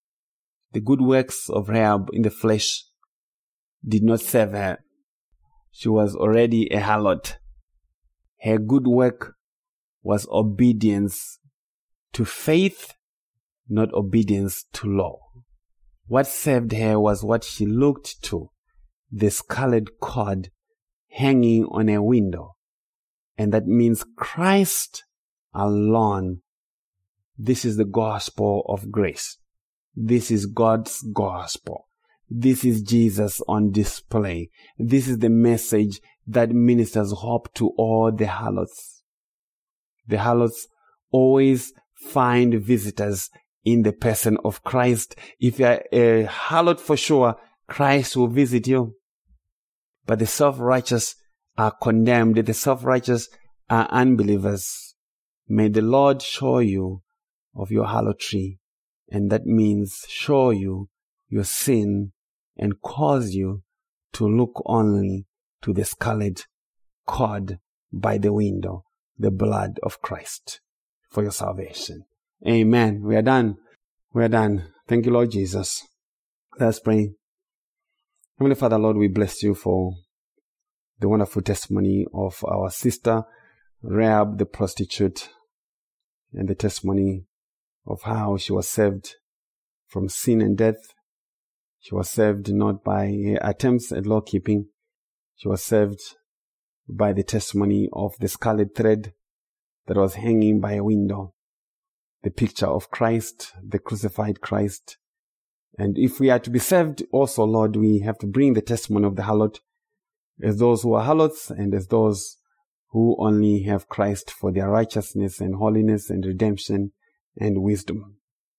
The good works of Rahab in the flesh did not save her. She was already a harlot. Her good work was obedience to faith, not obedience to law. What saved her was what she looked to, the scarlet cord hanging on her window. And that means Christ alone. This is the gospel of grace. This is God's gospel. This is Jesus on display. This is the message that ministers hope to all the harlots. The harlots always find visitors in the person of Christ. If you are a harlot for sure, Christ will visit you. But the self-righteous are condemned. The self-righteous are unbelievers. May the Lord show you of your harlotry. And that means show you your sin and cause you to look only to the scarlet cord by the window, the blood of Christ, for your salvation. Amen. We are done. We are done. Thank you, Lord Jesus. Let's pray. Heavenly Father, Lord, we bless you for the wonderful testimony of our sister, Rahab the prostitute, and the testimony of how she was saved from sin and death. She was saved not by her attempts at law keeping. She was saved by the testimony of the scarlet thread that was hanging by a window, the picture of Christ, the crucified Christ. And if we are to be saved also, Lord, we have to bring the testimony of the harlot as those who are harlots and as those who only have Christ for their righteousness and holiness and redemption and wisdom.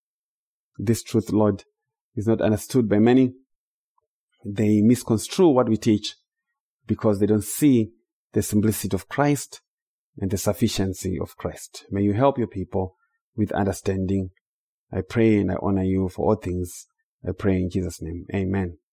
This truth, Lord, is not understood by many. They misconstrue what we teach because they don't see the simplicity of Christ and the sufficiency of Christ. May you help your people with understanding. I pray and I honor you for all things. I pray in Jesus' name. Amen.